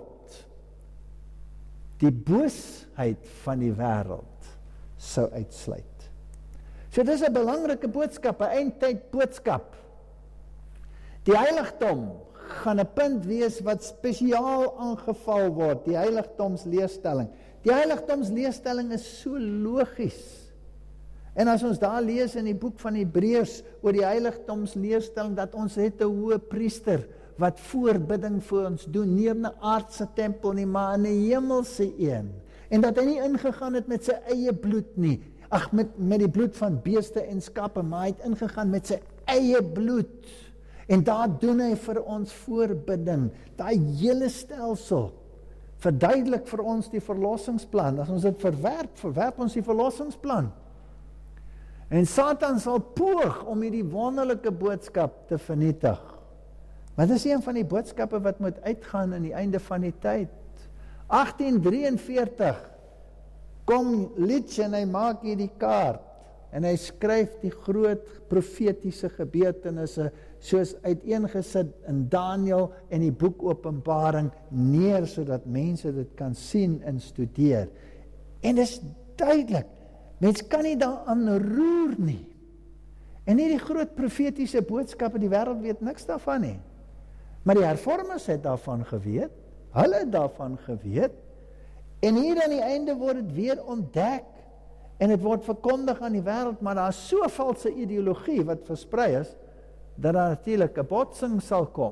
die boosheid van die wêreld sou uitsluit. So dis 'n belangrike boodskap, 'n eindtyd boodskap. Die heiligdom gaan 'n punt wees wat spesiaal aangeval word, die heiligdomsleerstelling. Die heiligdomsleerstelling is so logies. En as ons daar lees in die boek van Hebreërs oor die heiligdomsleerstelling, dat ons het 'n hoë priester wat voorbidding vir ons doen, nie in 'n aardse tempel nie, maar in 'n hemelse een. En dat hy nie ingegaan het met sy eie bloed nie, ag met, met die bloed van beeste en skape, maar hy het ingegaan met sy eie bloed. En daar doen hy vir ons voorbidding. Daai hele stelsel verduidelik vir ons die verlossingsplan. As ons dit verwerp, verwerp ons die verlossingsplan. En Satan sal poog om hierdie wonderlike boodskap te vernietig. Maar dis een van die boodskappe wat moet uitgaan in die einde van die tyd. agtien drieënveertig kom Leach en hy maak hierdie kaart en hy skryf die groot profetiese gebeurtenisse soos uiteengesit in Daniël en die boek Openbaring neer, sodat mense dit kan sien en studeer. En dis duidelik, mens kan nie daaraan roer nie. En hierdie groot profetiese boodskappe, die wêreld weet niks daarvan nie. Maar die hervormers het daarvan geweet, hulle het daarvan geweet, en hier aan die einde word dit weer ontdek, en het word verkondig aan die wêreld, maar daar is so valse ideologie wat versprei is, dat daar natuurlik 'n botsing sal kom.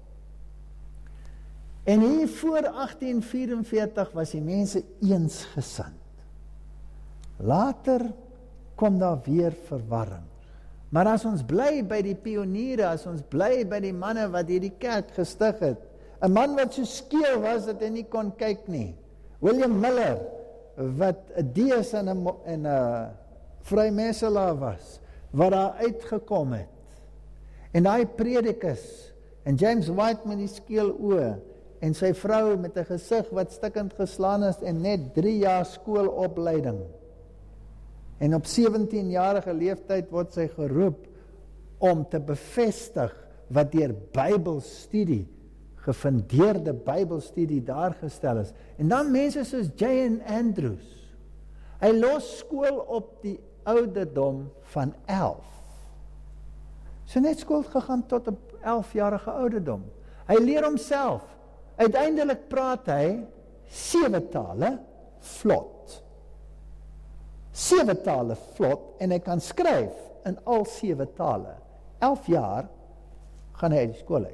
En hier voor agtien vyf-en-veertig was die mense eensgesind. Later kom daar weer verwarring. Maar as ons bly by die pioniere, as ons bly by die manne wat hierdie kerk gestig het, 'n man wat so skeel was dat hy nie kon kyk nie, William Miller, wat 'n dees en 'n en 'n vrymeselaar was, wat daar uitgekom het. En daai predikus, en James White met die skeel oë, en sy vrou met 'n gesig wat stikkend geslaan is en net drie jaar skoolopleiding. En op sewentienjarige leeftyd word sy geroep om te bevestig wat deur Bybelstudie, gefundeerde Bybelstudie daar gestel is. En dan mense soos J N Andrews. Hy los skool op die ouderdom van elf. So net skool gegaan tot op elfjarige ouderdom. Hy leer homself. Uiteindelik praat hy sewe tale vlot. Sewe tale vlot en hy kan skryf in al sewe tale. elf jaar gaan hy uit die skool uit.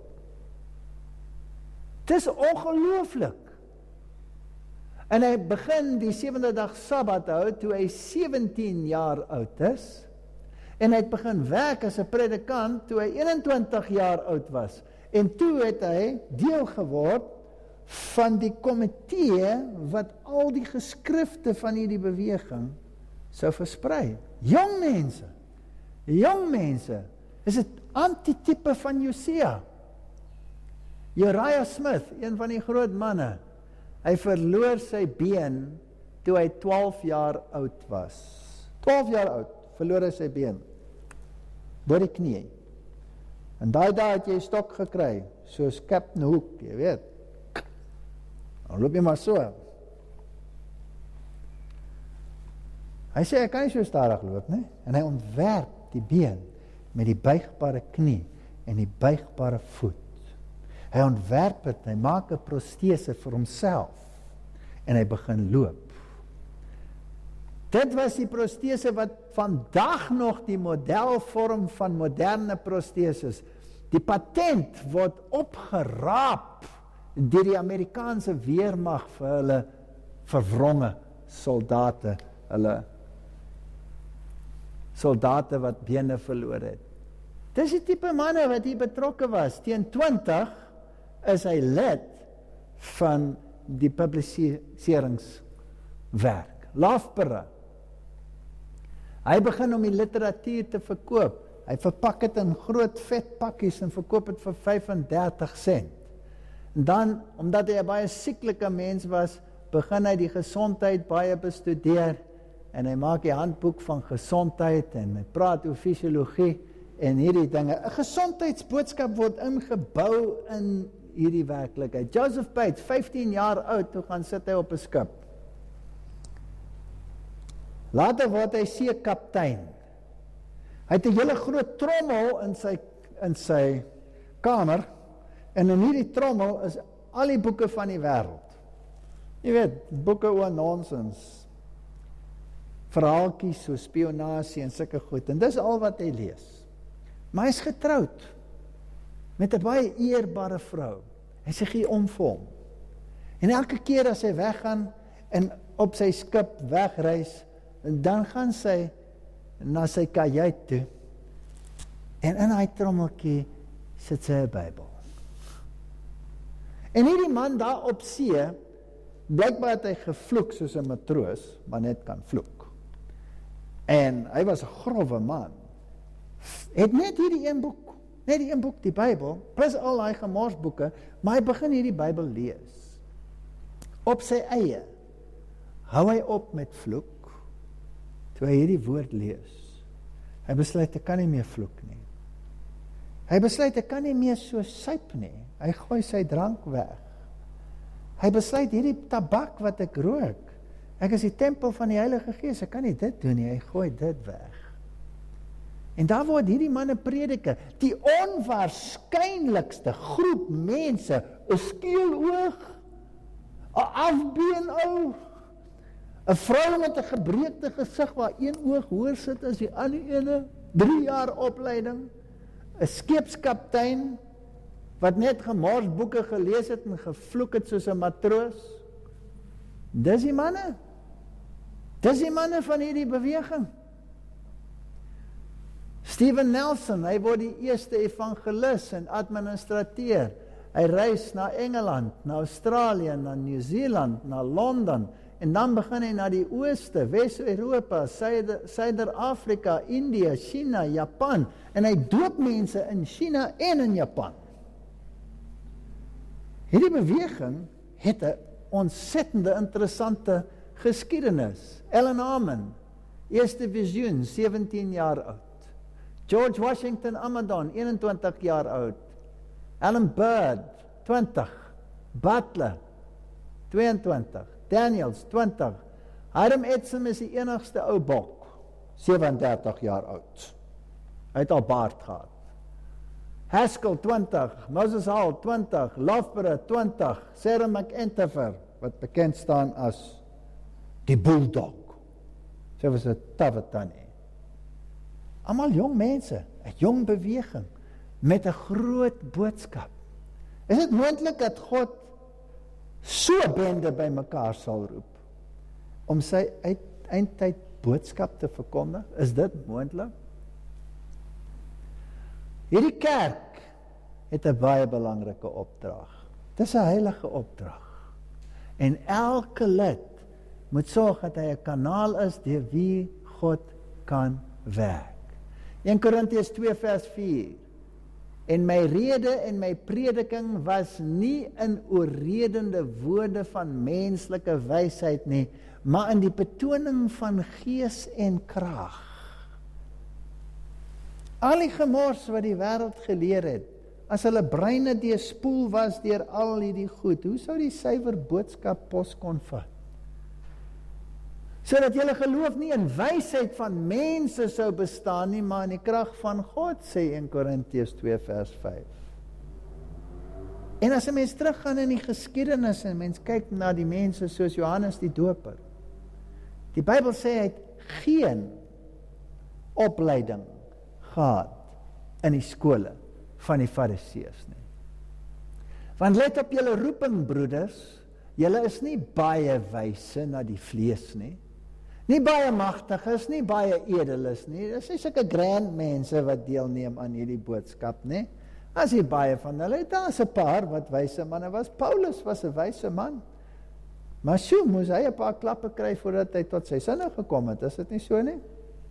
Dit is ongelooflik. En hy begin die sewende dag Sabbat hou toe hy sewentien jaar oud is. En hy het begin werk as 'n predikant toe hy eenentwintig jaar oud was. En toe het hy deel geword van die komitee wat al die geskrifte van hierdie beweging sou versprei. Jong mense, jong mense, is dit antitype van Josia. Uriah Smith, een van die groot manne, hy verloor sy been toe hy twaalf jaar oud was. twaalf jaar oud, verloor hy sy been, door die knie. En daai dag het jy stok gekry, soos Captain Hook, jy weet. Dan loop jy maar so. Hy sê, hy kan nie so stadig loop, nie? En hy ontwerp die been met die buigbare knie en die buigbare voet. Hy ontwerp het, hy maak 'n protese vir homself en hy begin loop. Dit was die protese wat vandag nog die modelvorm van moderne proteses. Die patent word opgeraap deur die Amerikaanse weermag vir hulle verwronge soldate, hulle soldate wat bene verloor het. Dis die tipe manne wat hier betrokke was. Teen twintig is hy lid van die publiseringswerk. Loughborough. Hy begin om die literatuur te verkoop. Hy verpak het in groot vet pakkies en verkoop het vir vyf en dertig sent. En dan, omdat hy 'n baie sieklike mens was, begin hy die gesondheid baie bestudeer en hy maak die handboek van gesondheid en hy praat oor fisiologie en hierdie dinge. 'n Gesondheidsboodskap word ingebou in hierdie werklikheid. Joseph Bates, vyftien jaar oud, toe gaan sit hy op 'n skip. Later word hy seekaptein. Hy het 'n hele groot trommel in sy in sy kamer en in hierdie trommel is al die boeke van die wêreld. Jy weet, boeke oor nonsens. Verhaaltjies so spionasie en sulke goed. En dis al wat hy lees. Maar hy is getroud met 'n baie eerbare vrou. Hy sê gee om vir hom. En elke keer as hy weggaan en op sy skip wegreis, dan gaan sy na sy kajuit toe. En in hy trommeltjie sit sy 'n Bybel. En hierdie man daar op see, blykbaar het hy gevloek soos 'n matroos, maar net kan vloek. En hy was 'n grove man. Het net hierdie een boek, net die een boek, die Bybel, plus al hy gemorsboeke, maar hy begin hierdie Bybel lees. Op sy eie, hou hy op met vloek, toe hy hierdie woord lees. Hy besluit, ek kan nie meer vloek nie. Hy besluit, ek kan nie meer so suip nie. Hy gooi sy drank weg. Hy besluit, hierdie tabak wat ek rook, ek is die tempel van die Heilige Gees, ek kan nie dit doen nie, hy gooi dit weg. En daar word hierdie man 'n prediker, die onwaarskynlikste groep mense, 'n skieloog, 'n afbeen ou, 'n vrou met 'n gebreekte gesig waar een oog hoor sit as die ander ene, drie jaar opleiding, 'n skeepskaptein wat net gemorsboeke gelees het en gevloek het soos 'n matroos. Dis die manne. Dis die manne van hierdie beweging. Steven Nelson, hy word die eerste evangelis en administrateur. Hy reis na Engeland, na Australië, na Nieu-Seeland, na Londen, en dan begin hy na die ooste, Wes-Europa, Suider-Afrika, India, China, Japan, en hy doop mense in China en in Japan. Hierdie beweging het 'n ontsettende interessante geskiedenis. Ellen Amen, eerste visioen, sewentien jaar oud. George Washington Amadon, eenentwintig jaar oud. Alan Bird, twintig. Butler, tweeëntwintig. Daniels, twintig. Hiram Edson is die enigste ou bok, sewendertig jaar oud. Hy het al baard gehad. Haskell, twintig. Moses Hall, twintig. Loughborough, twintig. Sarah McEnteffer, wat bekend staan as die Bulldog. Sy was 'n tawwe tannie. Almal jong mense, 'n jong beweging, met 'n groot boodskap. Is dit moontlik dat God so bende by mekaar sal roep, om sy eindtyd boodskap te verkondig? Is dit moontlik? Hierdie kerk het 'n baie belangrike opdrag. Dis 'n heilige opdrag. En elke lid moet sorg dat hy 'n kanaal is deur wie God kan werk. Eerste Korintiërs twee vers vier. En my rede en my prediking was nie in oorredende woorde van menslike wysheid nie, maar in die betoning van gees en krag. Al die gemors wat die wêreld geleer het, as hulle breine deurspoel was deur al hierdie goed, hoe sou die suiwer boodskap pos kon vat? Sodat julle geloof nie in wysheid van mense sou bestaan nie, maar in die krag van God, sê Eerste Korintiërs twee vers vyf. En as 'n mens teruggaan in die geskiedenis en mens kyk na die mense soos Johannes die Doper, die Bybel sê hy het geen opleiding gehad in die skole van die Fariseërs nie. Want let op julle roeping, broeders, julle is nie baie wyse na die vlees nie. Nie baie magtiges, nie baie edeles nie. Dis nie sulke grand mense wat deelneem aan hierdie boodskap nie. As jy baie van hulle, daar is 'n paar wat wyse manne was. Paulus was 'n wyse man. Maar sjoe, moes hy 'n paar klappe kry voordat hy tot sy sinne gekom het. Is dit nie so nie?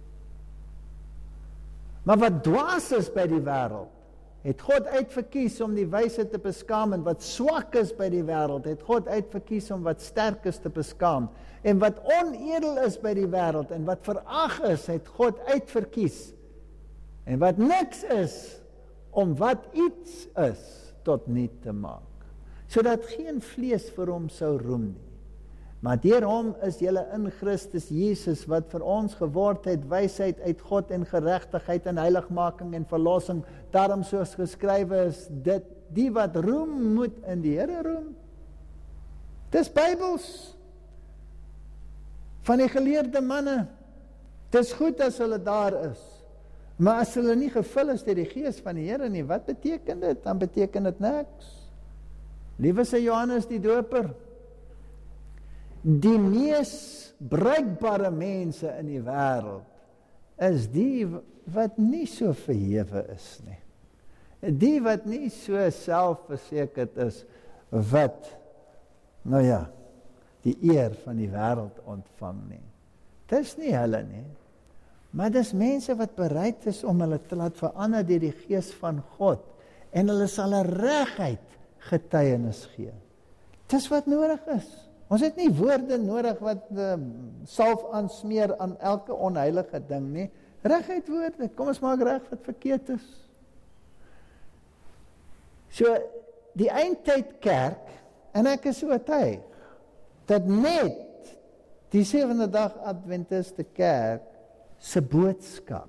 Maar wat dwaas is by die wêreld, het God uitverkies om die wyse te beskaam, en wat swak is by die wêreld, het God uitverkies om wat sterk is te beskaam. En wat onedel is by die wêreld en wat verag is, het God uitverkies. En wat niks is, om wat iets is tot niet te maak, sodat geen vlees vir hom sou roem nie. Maar deur hom is julle in Christus Jesus, wat vir ons geword het wysheid uit God en geregtigheid en heiligmaking en verlossing. Daarom soos geskrywe is, dit die wat roem moet in die Here roem. Dis Bybels van die geleerde manne. Dis goed as hulle daar is, maar as hulle nie gevul is deur die Gees van die Here nie, wat beteken dit? Dan beteken dit niks. Liewe sê Johannes die Doper, die mees bruikbare mense in die wêreld is die wat nie so verhewe is nie. Die wat nie so selfversekerd is, wat, nou ja, die eer van die wêreld ontvang nie. Dis nie hulle nie, maar dis mense wat bereid is om hulle te laat verander deur die Gees van God, en hulle sal 'n reguit getuienis gee. Dis wat nodig is. Ons het nie woorde nodig wat uh, salf aansmeer aan elke onheilige ding nie. Reguit woorde, kom ons maak reg wat verkeerd is. So, die eindtyd kerk, en ek is oortuig, dat net die sewende dag Adventiste kerk se boodskap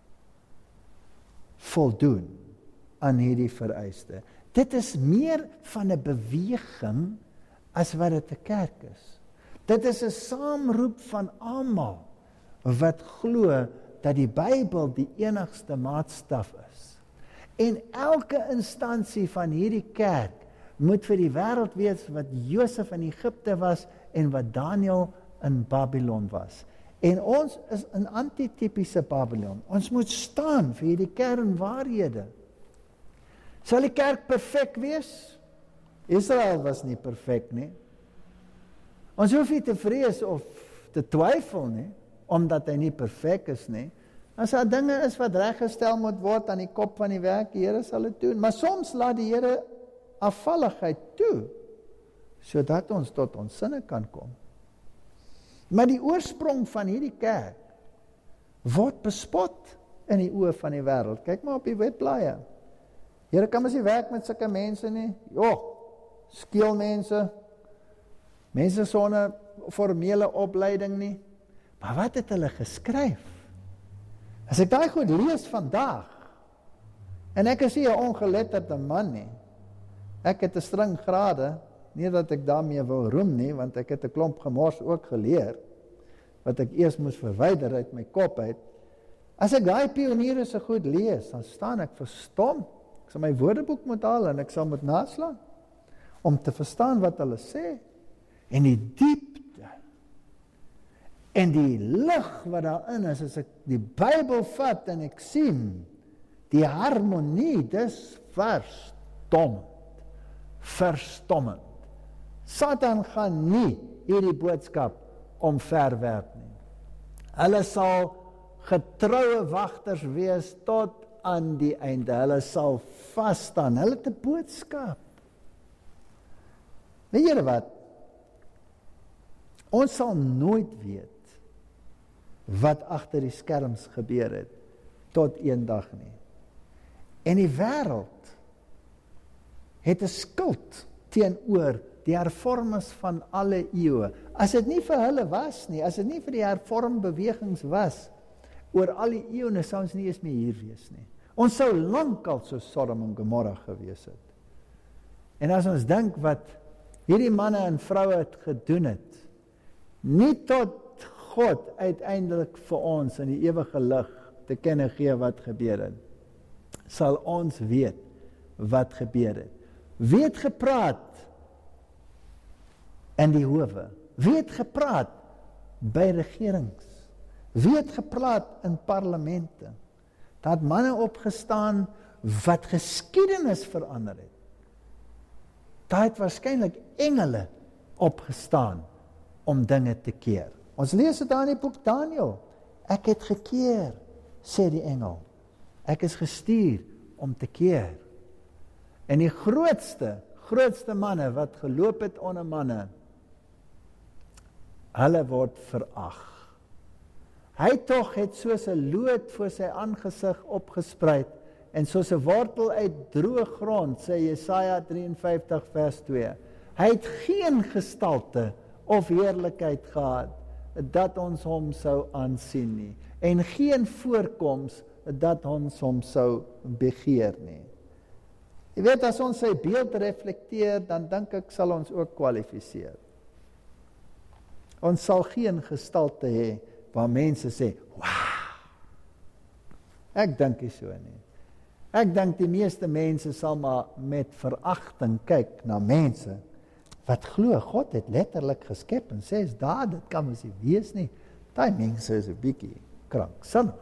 voldoen aan hierdie vereiste. Dit is meer van 'n beweging as wat dit 'n kerk is. Dit is 'n saamroep van almal wat glo dat die Bybel die enigste maatstaf is. En elke instansie van hierdie kerk moet vir die wêreld weet wat Josef in Egipte was en wat Daniël in Babylon was. En ons is 'n antitypiese Babylon. Ons moet staan vir hierdie kernwaarhede. Sal die kerk perfek wees? Israel was nie perfek nie. Ons hoef nie te vrees of te twyfel nie, omdat hy nie perfek is nie. As daar dinge is wat reggestel moet word aan die kop van die werk, die Here sal dit doen. Maar soms laat die Here afvalligheid toe, sodat ons tot ons sinne kan kom. Maar die oorsprong van hierdie kerk word bespot in die oë van die wêreld. Kyk maar op die webblaaie. Here, kan ons nie werk met sulke mense nie? Jo, skeel mense, mense sonder formele opleiding nie. Maar wat het hulle geskryf? As ek daai goed lees vandag, en ek is nie 'n ongeletterde man nie, ek het 'n string grade, nie dat ek daarmee wil roem nie, want ek het 'n klomp gemors ook geleer, wat ek eers moes verwyder uit my kop uit. As ek daai pioniere se goed lees, dan staan ek verstom. Ek sal my woordeboek moet haal en ek sal moet naslaan, om te verstaan wat hulle sê, en die diepte, en die lig wat daarin is, as ek die Bybel vat en ek sien, die harmonie, dis verstommend, verstommend. Satan gaan nie hierdie boodskap omverwerp nie. Hulle sal getroue wagters wees tot aan die einde. Hulle sal vasstaan. Hulle het 'n boodskap. Weet julle wat? Ons sal nooit weet wat agter die skerms gebeur het tot eendag nie. En die wêreld het 'n skuld teenoor die hervormers van alle eeue. As dit nie vir hulle was nie, as dit nie vir die hervormbewegings was, oor al die eeue sou ons nie eens meer hier wees nie. Ons sou lankal so Sodom en Gomorra gewees het. En as ons dink wat hierdie manne en vroue het gedoen het, nie tot God uiteindelik vir ons in die ewige lig te kenne gee wat gebeur het, sal ons weet wat gebeur het. Wie het gepraat in die howe? Wie het gepraat by regerings? Wie het gepraat in parlemente? Daar het manne opgestaan wat geskiedenis verander het. Daar het waarskynlik engele opgestaan om dinge te keer. Ons lees dit daar in die boek Daniël. Ek het gekeer, sê die engel. Ek is gestuur om te keer. En die grootste, grootste manne wat geloop het onder manne, hulle word verag. Hy tog het soos 'n lood voor sy aangesig opgespreid, en soos 'n wortel uit droë grond, sê Jesaja drieënvyftig vers twee. Hy het geen gestalte of heerlikheid gehad, dat ons hom sou aansien nie, en geen voorkoms, dat ons hom sou begeer nie. Jy weet, as ons sy beeld reflekteer, dan dink ek sal ons ook kwalifiseer. Ons sal geen gestalte hê waar mense sê, wow. Ek dink nie so nie. Ek dink die meeste mense sal maar met veragting kyk na mense wat glo God het letterlik geskep en sê, is daar, dit kan mens nie wees nie. Daai mense is 'n bietjie kranksinnig.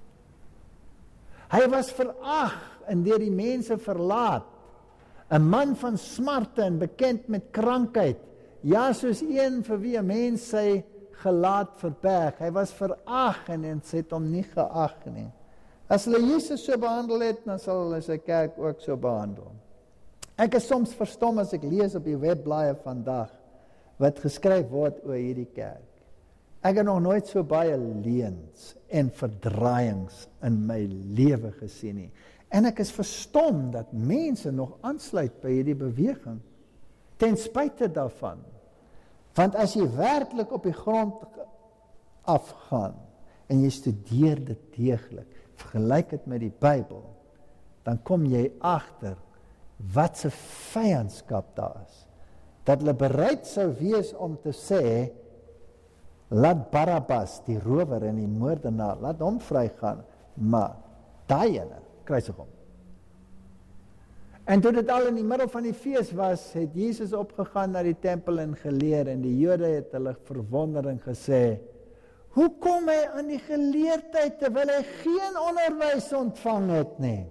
Hy was verag en deur die mense verlaat. 'n Man van smarte en bekend met krankheid. Ja, soos een vir wie 'n mens sy gelaat verberg. Hy was verag en ons het hom nie geag nie. As hulle Jesus so behandel het, dan sal hulle sy kerk ook so behandel. Ek is soms verstom as ek lees op die webblaaie vandag wat geskryf word oor hierdie kerk. Ek het nog nooit so baie leuns en verdraaiings in my lewe gesien nie. En ek is verstom dat mense nog aansluit by hierdie beweging, ten spyte daarvan. Want as jy werklik op die grond afgaan, en jy studeer dit deeglik, vergelyk dit met die Bybel, dan kom jy agter wat se vyandskap daar is. Dat hulle bereid sou wees om te sê, laat Barabbas, die rower en die moordenaar, laat hom vrygaan, maar daai ene, kruisig hom. En toe dit al in die middel van die fees was, het Jesus opgegaan na die tempel en geleer, en die Jode het hulle verwondering gesê, hoe kom hy aan die geleerdheid, terwyl hy geen onderwys ontvang het nie?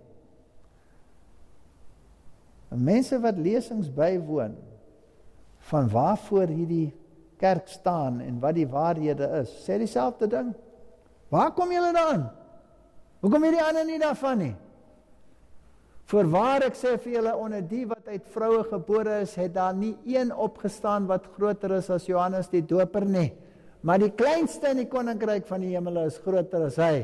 Mense wat lesings bywoon, van waarvoor hierdie kerk staan, en wat die waarhede is, sê dieselfde ding. Waar kom julle dan? Hoe kom hierdie ander nie daarvan nie? Voorwaar ek sê vir julle, onder die wat uit vroue gebore is, het daar nie een opgestaan wat groter is as Johannes die Doper nie. Maar die kleinste in die koninkryk van die hemele is groter as hy.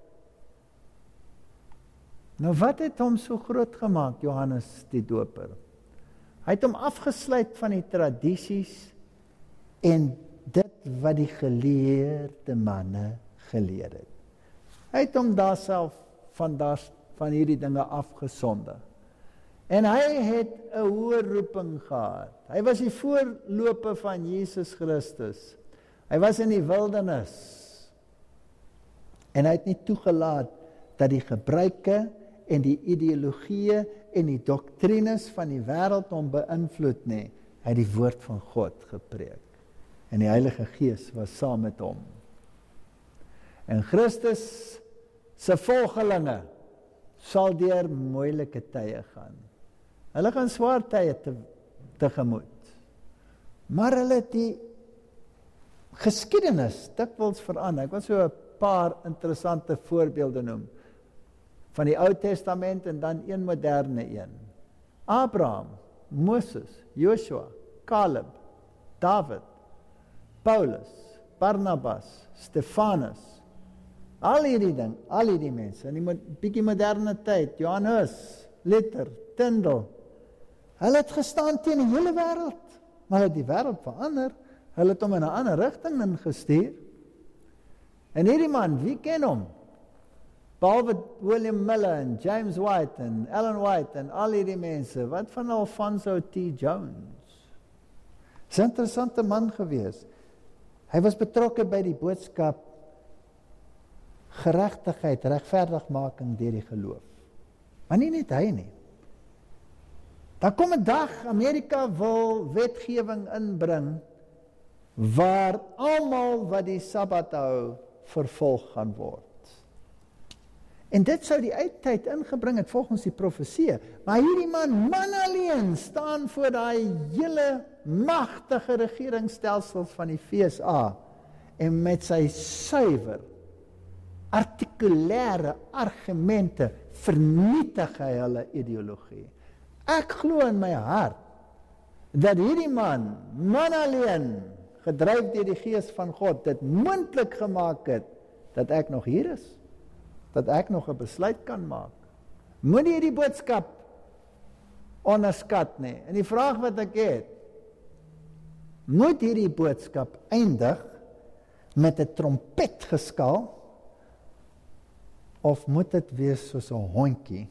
Nou wat het hom so groot gemaak, Johannes die Doper? Hy het hom afgesluit van die tradisies en dit wat die geleerde manne geleer het. Hy het hom daar self van, daar, van hierdie dinge afgesonde. En hy het 'n hoë roeping gehad. Hy was die voorloper van Jesus Christus. Hy was in die wildernis. En hy het nie toegelaat dat die gebruike en die ideologieë en die doktrines van die wêreld hom beïnvloed nie. Hy het die woord van God gepreek. En die Heilige Gees was saam met hom. En Christus se volgelinge sal deur moeilike tye gaan. Hulle gaan swaar tye te, tegemoet. Maar hulle het die geskiedenis dikwels verander. Ek wil so 'n paar interessante voorbeelde noem. Van die Ou Testament en dan een moderne een. Abraham, Moses, Joshua, Caleb, David, Paulus, Barnabas, Stefanus, al hierdie ding, al hierdie mense, in die bietjie moderne tyd, Johannes, Luther, Tyndale, hulle het gestaan teen die hele wêreld, maar hulle het die wêreld verander, hulle het hom in 'n ander rigting ingestuur. En hierdie man, wie ken hom? Behalwe William Miller en James White en Ellen White en al hierdie mense, wat van Alfonso T. Jones? Dis 'n interessante man gewees. Hy was betrokke by die boodskap geregtigheid, regverdigmaking deur die geloof. Maar nie net hy nie. Daar kom 'n dag, Amerika wil wetgewing inbring waar almal wat die Sabbat hou vervolg gaan word. En dit sou die eindtyd ingebring het volgens die profeseë. Maar hierdie man, man alleen, staan voor daai hele magtige regeringsstelsel van die V S A en met sy suiwer, artikulêre argumente vernietig hy hulle ideologie. Ek glo in my hart dat hierdie man, man alleen, gedryf deur die Gees van God, dit moontlik gemaak het dat ek nog hier is. Dat ek nog 'n besluit kan maak. Moenie hierdie boodskap onderskat nie. En die vraag wat ek het, moet hierdie boodskap eindig met 'n trompetgeskaal of moet dit wees soos 'n hondjie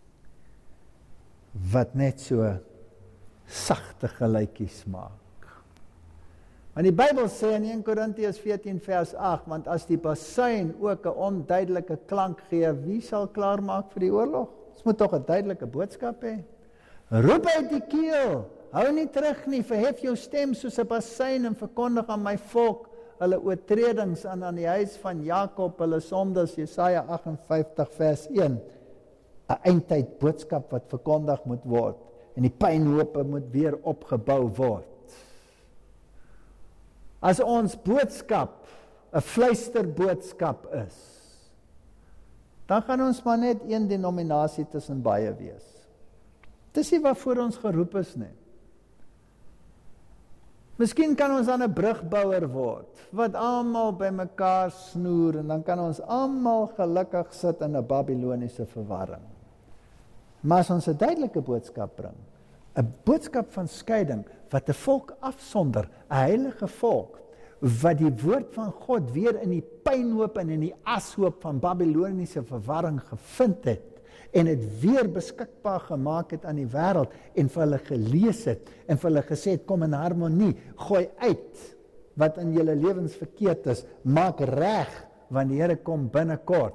wat net so sagte geluitjies maak? Want die Bybel sê in Eerste Korintiërs veertien vers agt, want as die basuin ook 'n onduidelike klank gee, wie sal klaarmaak vir die oorlog? Ons moet tog 'n duidelike boodskap hê. Roep uit die keel, hou nie terug nie, verhef jou stem soos 'n basuin en verkondig aan my volk hulle oortredings en aan die huis van Jakob hulle sondes, Jesaja agt en vyftig vers een. 'n Eindtyd boodskap wat verkondig moet word en die pynhope moet weer opgebou word. As ons boodskap 'n fluisterboodskap is, dan gaan ons maar net een denominasie tussen baie wees. Dis nie waarvoor ons geroep is nie. Miskien kan ons dan 'n brugbouer word, wat almal bymekaar snoer, en dan kan ons almal gelukkig sit in 'n Babiloniese verwarring. Maar as ons 'n duidelike boodskap bring, 'n boodskap van skeiding, wat 'n volk afsonder, 'n heilige volk, wat die woord van God weer in die pynhoop en in die ashoop van Babiloniese verwarring gevind het, en het weer beskikbaar gemaak het aan die wêreld, en vir hulle gelees het, en vir hulle gesê het, kom in harmonie, gooi uit wat in julle lewens verkeerd is, maak reg, want die Here kom binnekort.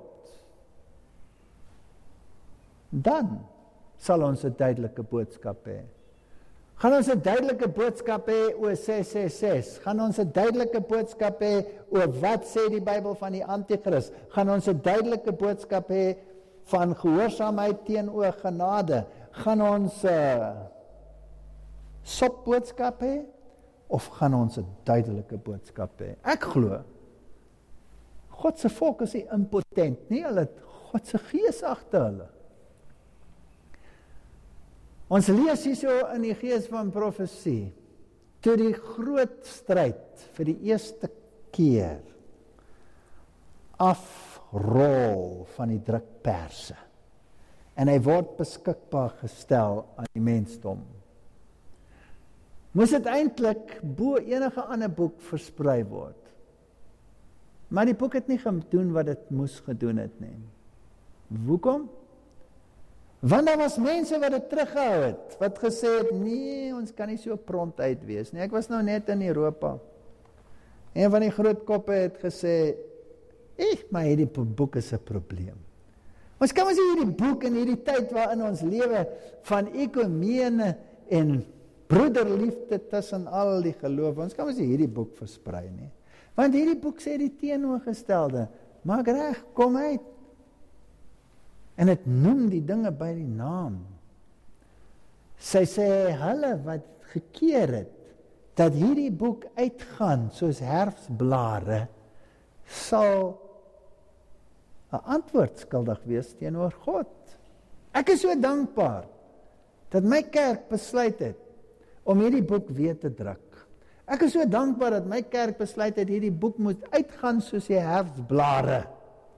Dan sal ons 'n duidelike boodskap hê. Gaan ons 'n duidelike boodskap hê oor ses ses ses? Gaan ons 'n duidelike boodskap hê oor wat sê die Bybel van die Antichrist? Gaan ons 'n duidelike boodskap hê van gehoorsaamheid teenoor genade? Gaan ons 'n uh, sopboodskap hê of gaan ons 'n duidelike boodskap hê? Ek glo God se volk is nie impotent nie, hulle het God se gees agter hulle. Ons lees hierso in die gees van profesie, toe die groot stryd vir die eerste keer afrol van die drukperse. En hy word beskikbaar gestel aan die mensdom. Moes dit eintlik bo enige ander boek versprei word. Maar die boek het nie gedoen wat dit moes gedoen het nie. Hoekom? Want daar was mense wat dit teruggehou het, wat gesê het, nee, ons kan nie so prompt uit wees nie. Ek was nou net in Europa. Een van die groot koppe het gesê, ek, maar hierdie boek is 'n probleem. Ons kan ons hierdie boek in hierdie tyd waarin ons lewe van ekumene en broederliefde tussen al die geloof, ons kan ons hierdie boek versprei nie. Want hierdie boek sê die teenoorgestelde, maak reg, kom uit. En het noem die dinge by die naam. Sy sê, hulle wat gekeer het, dat hierdie boek uitgaan soos herfsblare, sal 'n antwoord skuldig wees teenoor God. Ek is so dankbaar dat my kerk besluit het om hierdie boek weer te druk. Ek is so dankbaar dat my kerk besluit het hierdie boek moet uitgaan soos die herfsblare.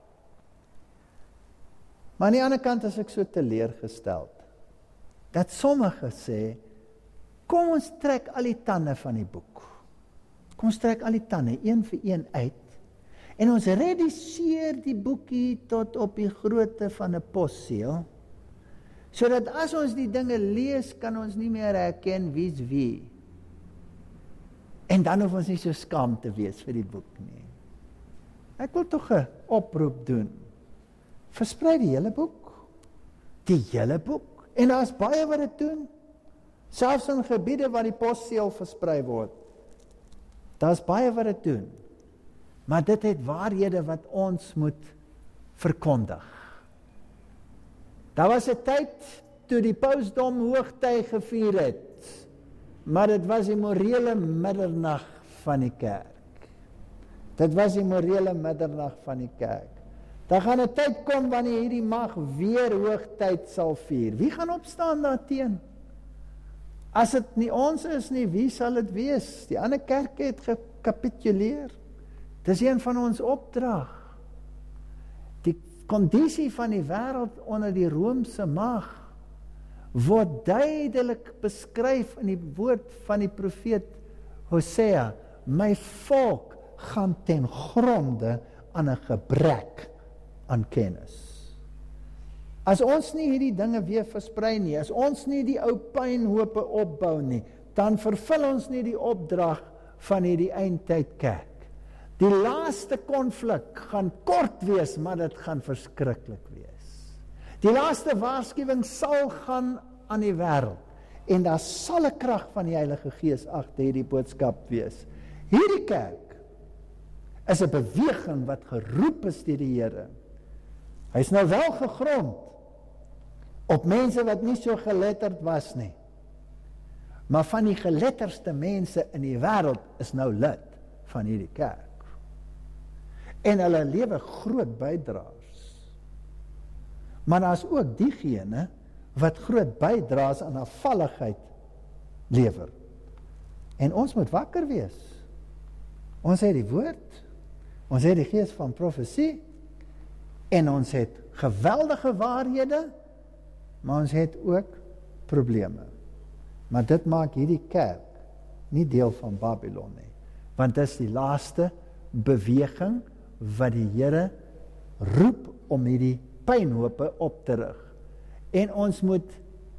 Maar aan die ander kant is ek so teleurgesteld dat sommige sê, kom ons trek al die tande van die boek. Kom ons trek al die tande, een vir een uit. En ons reduseer die boekie tot op die grootte van 'n posseël, sodat as ons die dinge lees, kan ons nie meer herken wie's wie. En dan hoef ons nie so skaam te wees vir die boek nie. Ek wil tog 'n oproep doen. Versprei die hele boek. Die hele boek. En daar's baie wat dit doen. Selfs in gebiede waar die posseël versprei word. Daar's baie wat dit doen. Maar dit het waarhede wat ons moet verkondig. Daar was 'n tyd toe die pausdom hoogtyd gevier het, maar dit was die morele middernag van die kerk. Dit was die morele middernag van die kerk. Daar gaan 'n tyd kom wanneer hierdie mag weer hoogtyd sal vier. Wie gaan opstaan daarteen? As dit nie ons is nie, wie sal dit wees? Die ander kerke het gekapituleer. Dis een van ons opdrag. Die kondisie van die wêreld onder die Romeinse mag word duidelik beskryf in die woord van die profeet Hosea. My volk gaan ten gronde aan 'n gebrek aan kennis. As ons nie hierdie dinge weer versprei nie, as ons nie die ou pynhope opbou nie, dan vervul ons nie die opdrag van hierdie eindtydkerk. Die laaste konflik gaan kort wees, maar dit gaan verskriklik wees. Die laaste waarskuwing sal gaan aan die wêreld, en daar sal 'n krag van die Heilige Gees agter hierdie boodskap wees. Hierdie kerk is 'n beweging wat geroep is deur die Here. Hy is nou wel gegrond op mense wat nie so geletterd was nie. Maar van die geletterdste mense in die wêreld is nou lid van hierdie kerk. En hulle lewe groot bydraers. Maar daar is ook diegene wat groot bydraes aan afvalligheid lewer. En ons moet wakker wees. Ons het die woord, ons het die gees van profesie, en ons het geweldige waarhede, maar ons het ook probleme. Maar dit maak hierdie kerk nie deel van Babylon nie, want dit is die laaste beweging wat die Here roep om hierdie pynhope op te rig. En ons moet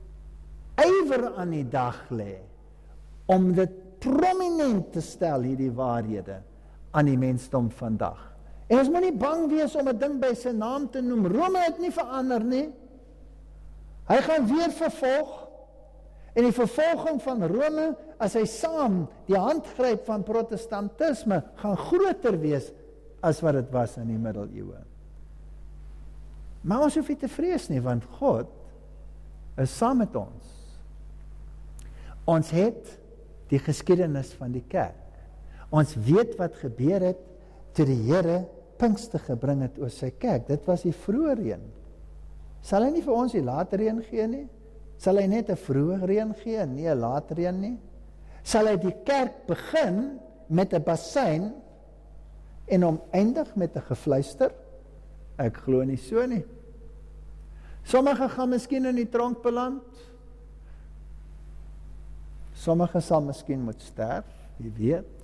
ywer aan die dag lê om dit prominent te stel, hierdie waarhede, aan die mensdom vandag. En ons moet nie bang wees om 'n ding by sy naam te noem. Rome het nie verander nie. Hy gaan weer vervolg. En die vervolging van Rome, as hy saam die hand gryp van protestantisme, gaan groter wees as wat dit was in die middeleeue. Maar ons hoef nie te vrees nie, want God is saam met ons. Ons het die geskiedenis van die kerk. Ons weet wat gebeur het toe die Here Pinkster gebring het oor sy kerk. Dit was die vroeë reën. Sal hy nie vir ons die later reën gee nie? Sal hy net 'n vroeë reën gee, nie 'n laat reën nie? Sal hy die kerk begin met 'n bassein en hom eindig met 'n gefluister? Ek glo nie so nie. Sommige gaan miskien in die tronk beland. Sommige sal miskien moet sterf, wie weet.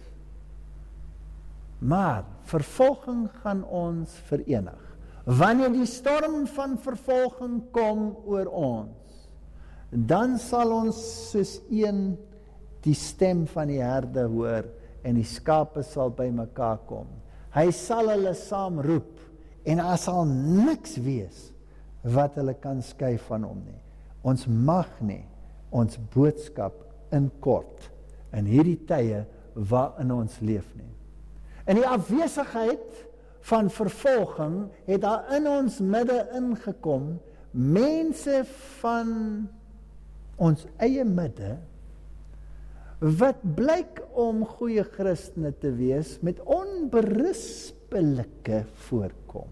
Maar vervolging gaan ons verenig. Wanneer die storm van vervolging kom oor ons, dan sal ons soos een die stem van die herde hoor en die skape sal by mekaar kom. Hy sal hulle saam roep en daar sal niks wees wat hulle kan skei van hom nie. Ons mag nie ons boodskap inkort in hierdie tye waarin ons leef nie. In die afwesigheid van vervolging het daar in ons midde ingekom mense van ons eie midde wat blyk om goeie Christene te wees met onberispelike voorkoms.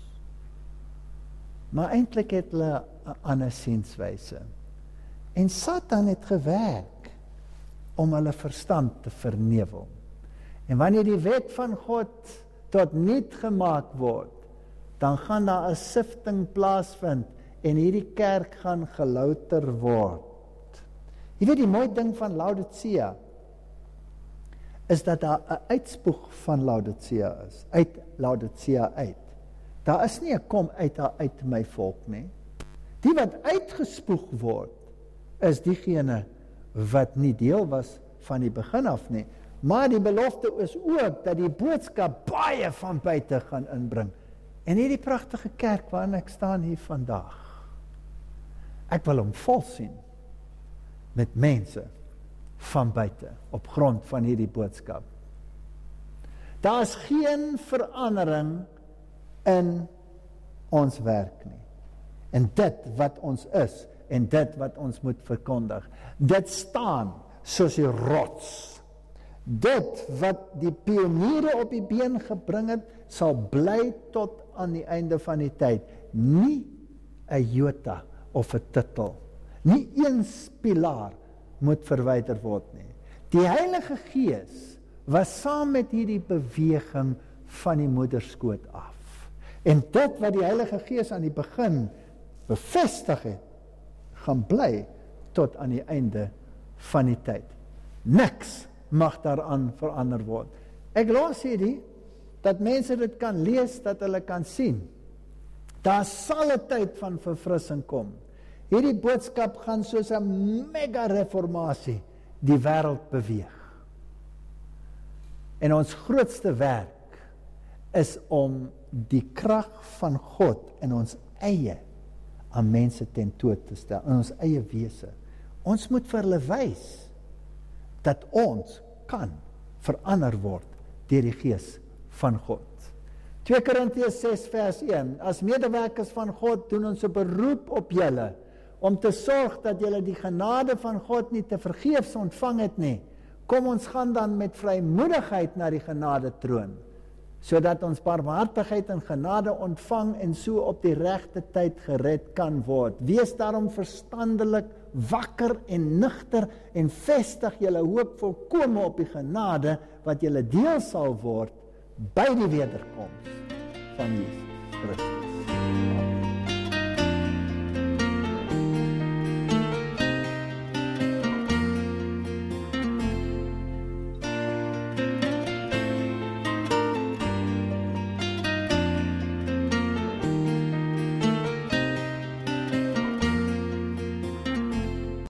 Maar eintlik het hulle 'n ander sienswyse. En Satan het gewerk om hulle verstand te vernevel. En wanneer die wet van God tot niet gemaak word, dan gaan daar 'n sifting plaasvind en hierdie kerk gaan gelouter word. Jy weet die mooi ding van Laodicea is dat daar 'n uitspoeg van Laodicea is, uit Laodicea uit. Daar is nie 'n kom uit daar uit my volk nie. Die wat uitgespoeg word, is diegene wat nie deel was van die begin af nie. Maar die belofte is ook dat die boodskap baie van buite gaan inbring. En hierdie pragtige kerk waarin ek staan hier vandag, ek wil hom vol sien met mense van buite op grond van hierdie boodskap. Daar is geen verandering in ons werk nie. En dit wat ons is en dit wat ons moet verkondig. Dit staan soos die rots. Dit wat die pioniere op die been gebring het, sal bly tot aan die einde van die tyd. Nie 'n jota of 'n titel. Nie een pilaar moet verwyder word nie. Die Heilige Gees was saam met hierdie beweging van die moederskoot af. En dit wat die Heilige Gees aan die begin bevestig het, gaan bly tot aan die einde van die tyd. Niks mag daaraan verander word. Ek los hierdie, dat mense dit kan lees, dat hulle kan sien. Daar sal 'n tyd van verfrissing kom. Hierdie boodskap gaan soos 'n mega reformatie die wêreld beweeg. En ons grootste werk is om die krag van God in ons eie aan mense tentoon te stel, in ons eie wese. Ons moet vir hulle wys dat ons kan verander word deur die Gees van God. twee Korintiërs ses vers een, as medewerkers van God doen ons 'n beroep op julle, om te sorg dat julle die genade van God nie te vergeefs ontvang het nie. Kom ons gaan dan met vrymoedigheid na die genade troon, sodat ons barmhartigheid en genade ontvang en so op die regte tyd gered kan word. Wees daarom verstandelik, wakker en nugter en vestig julle hoop volkome op die genade wat julle deel sal word by die wederkoms van Jesus Christus.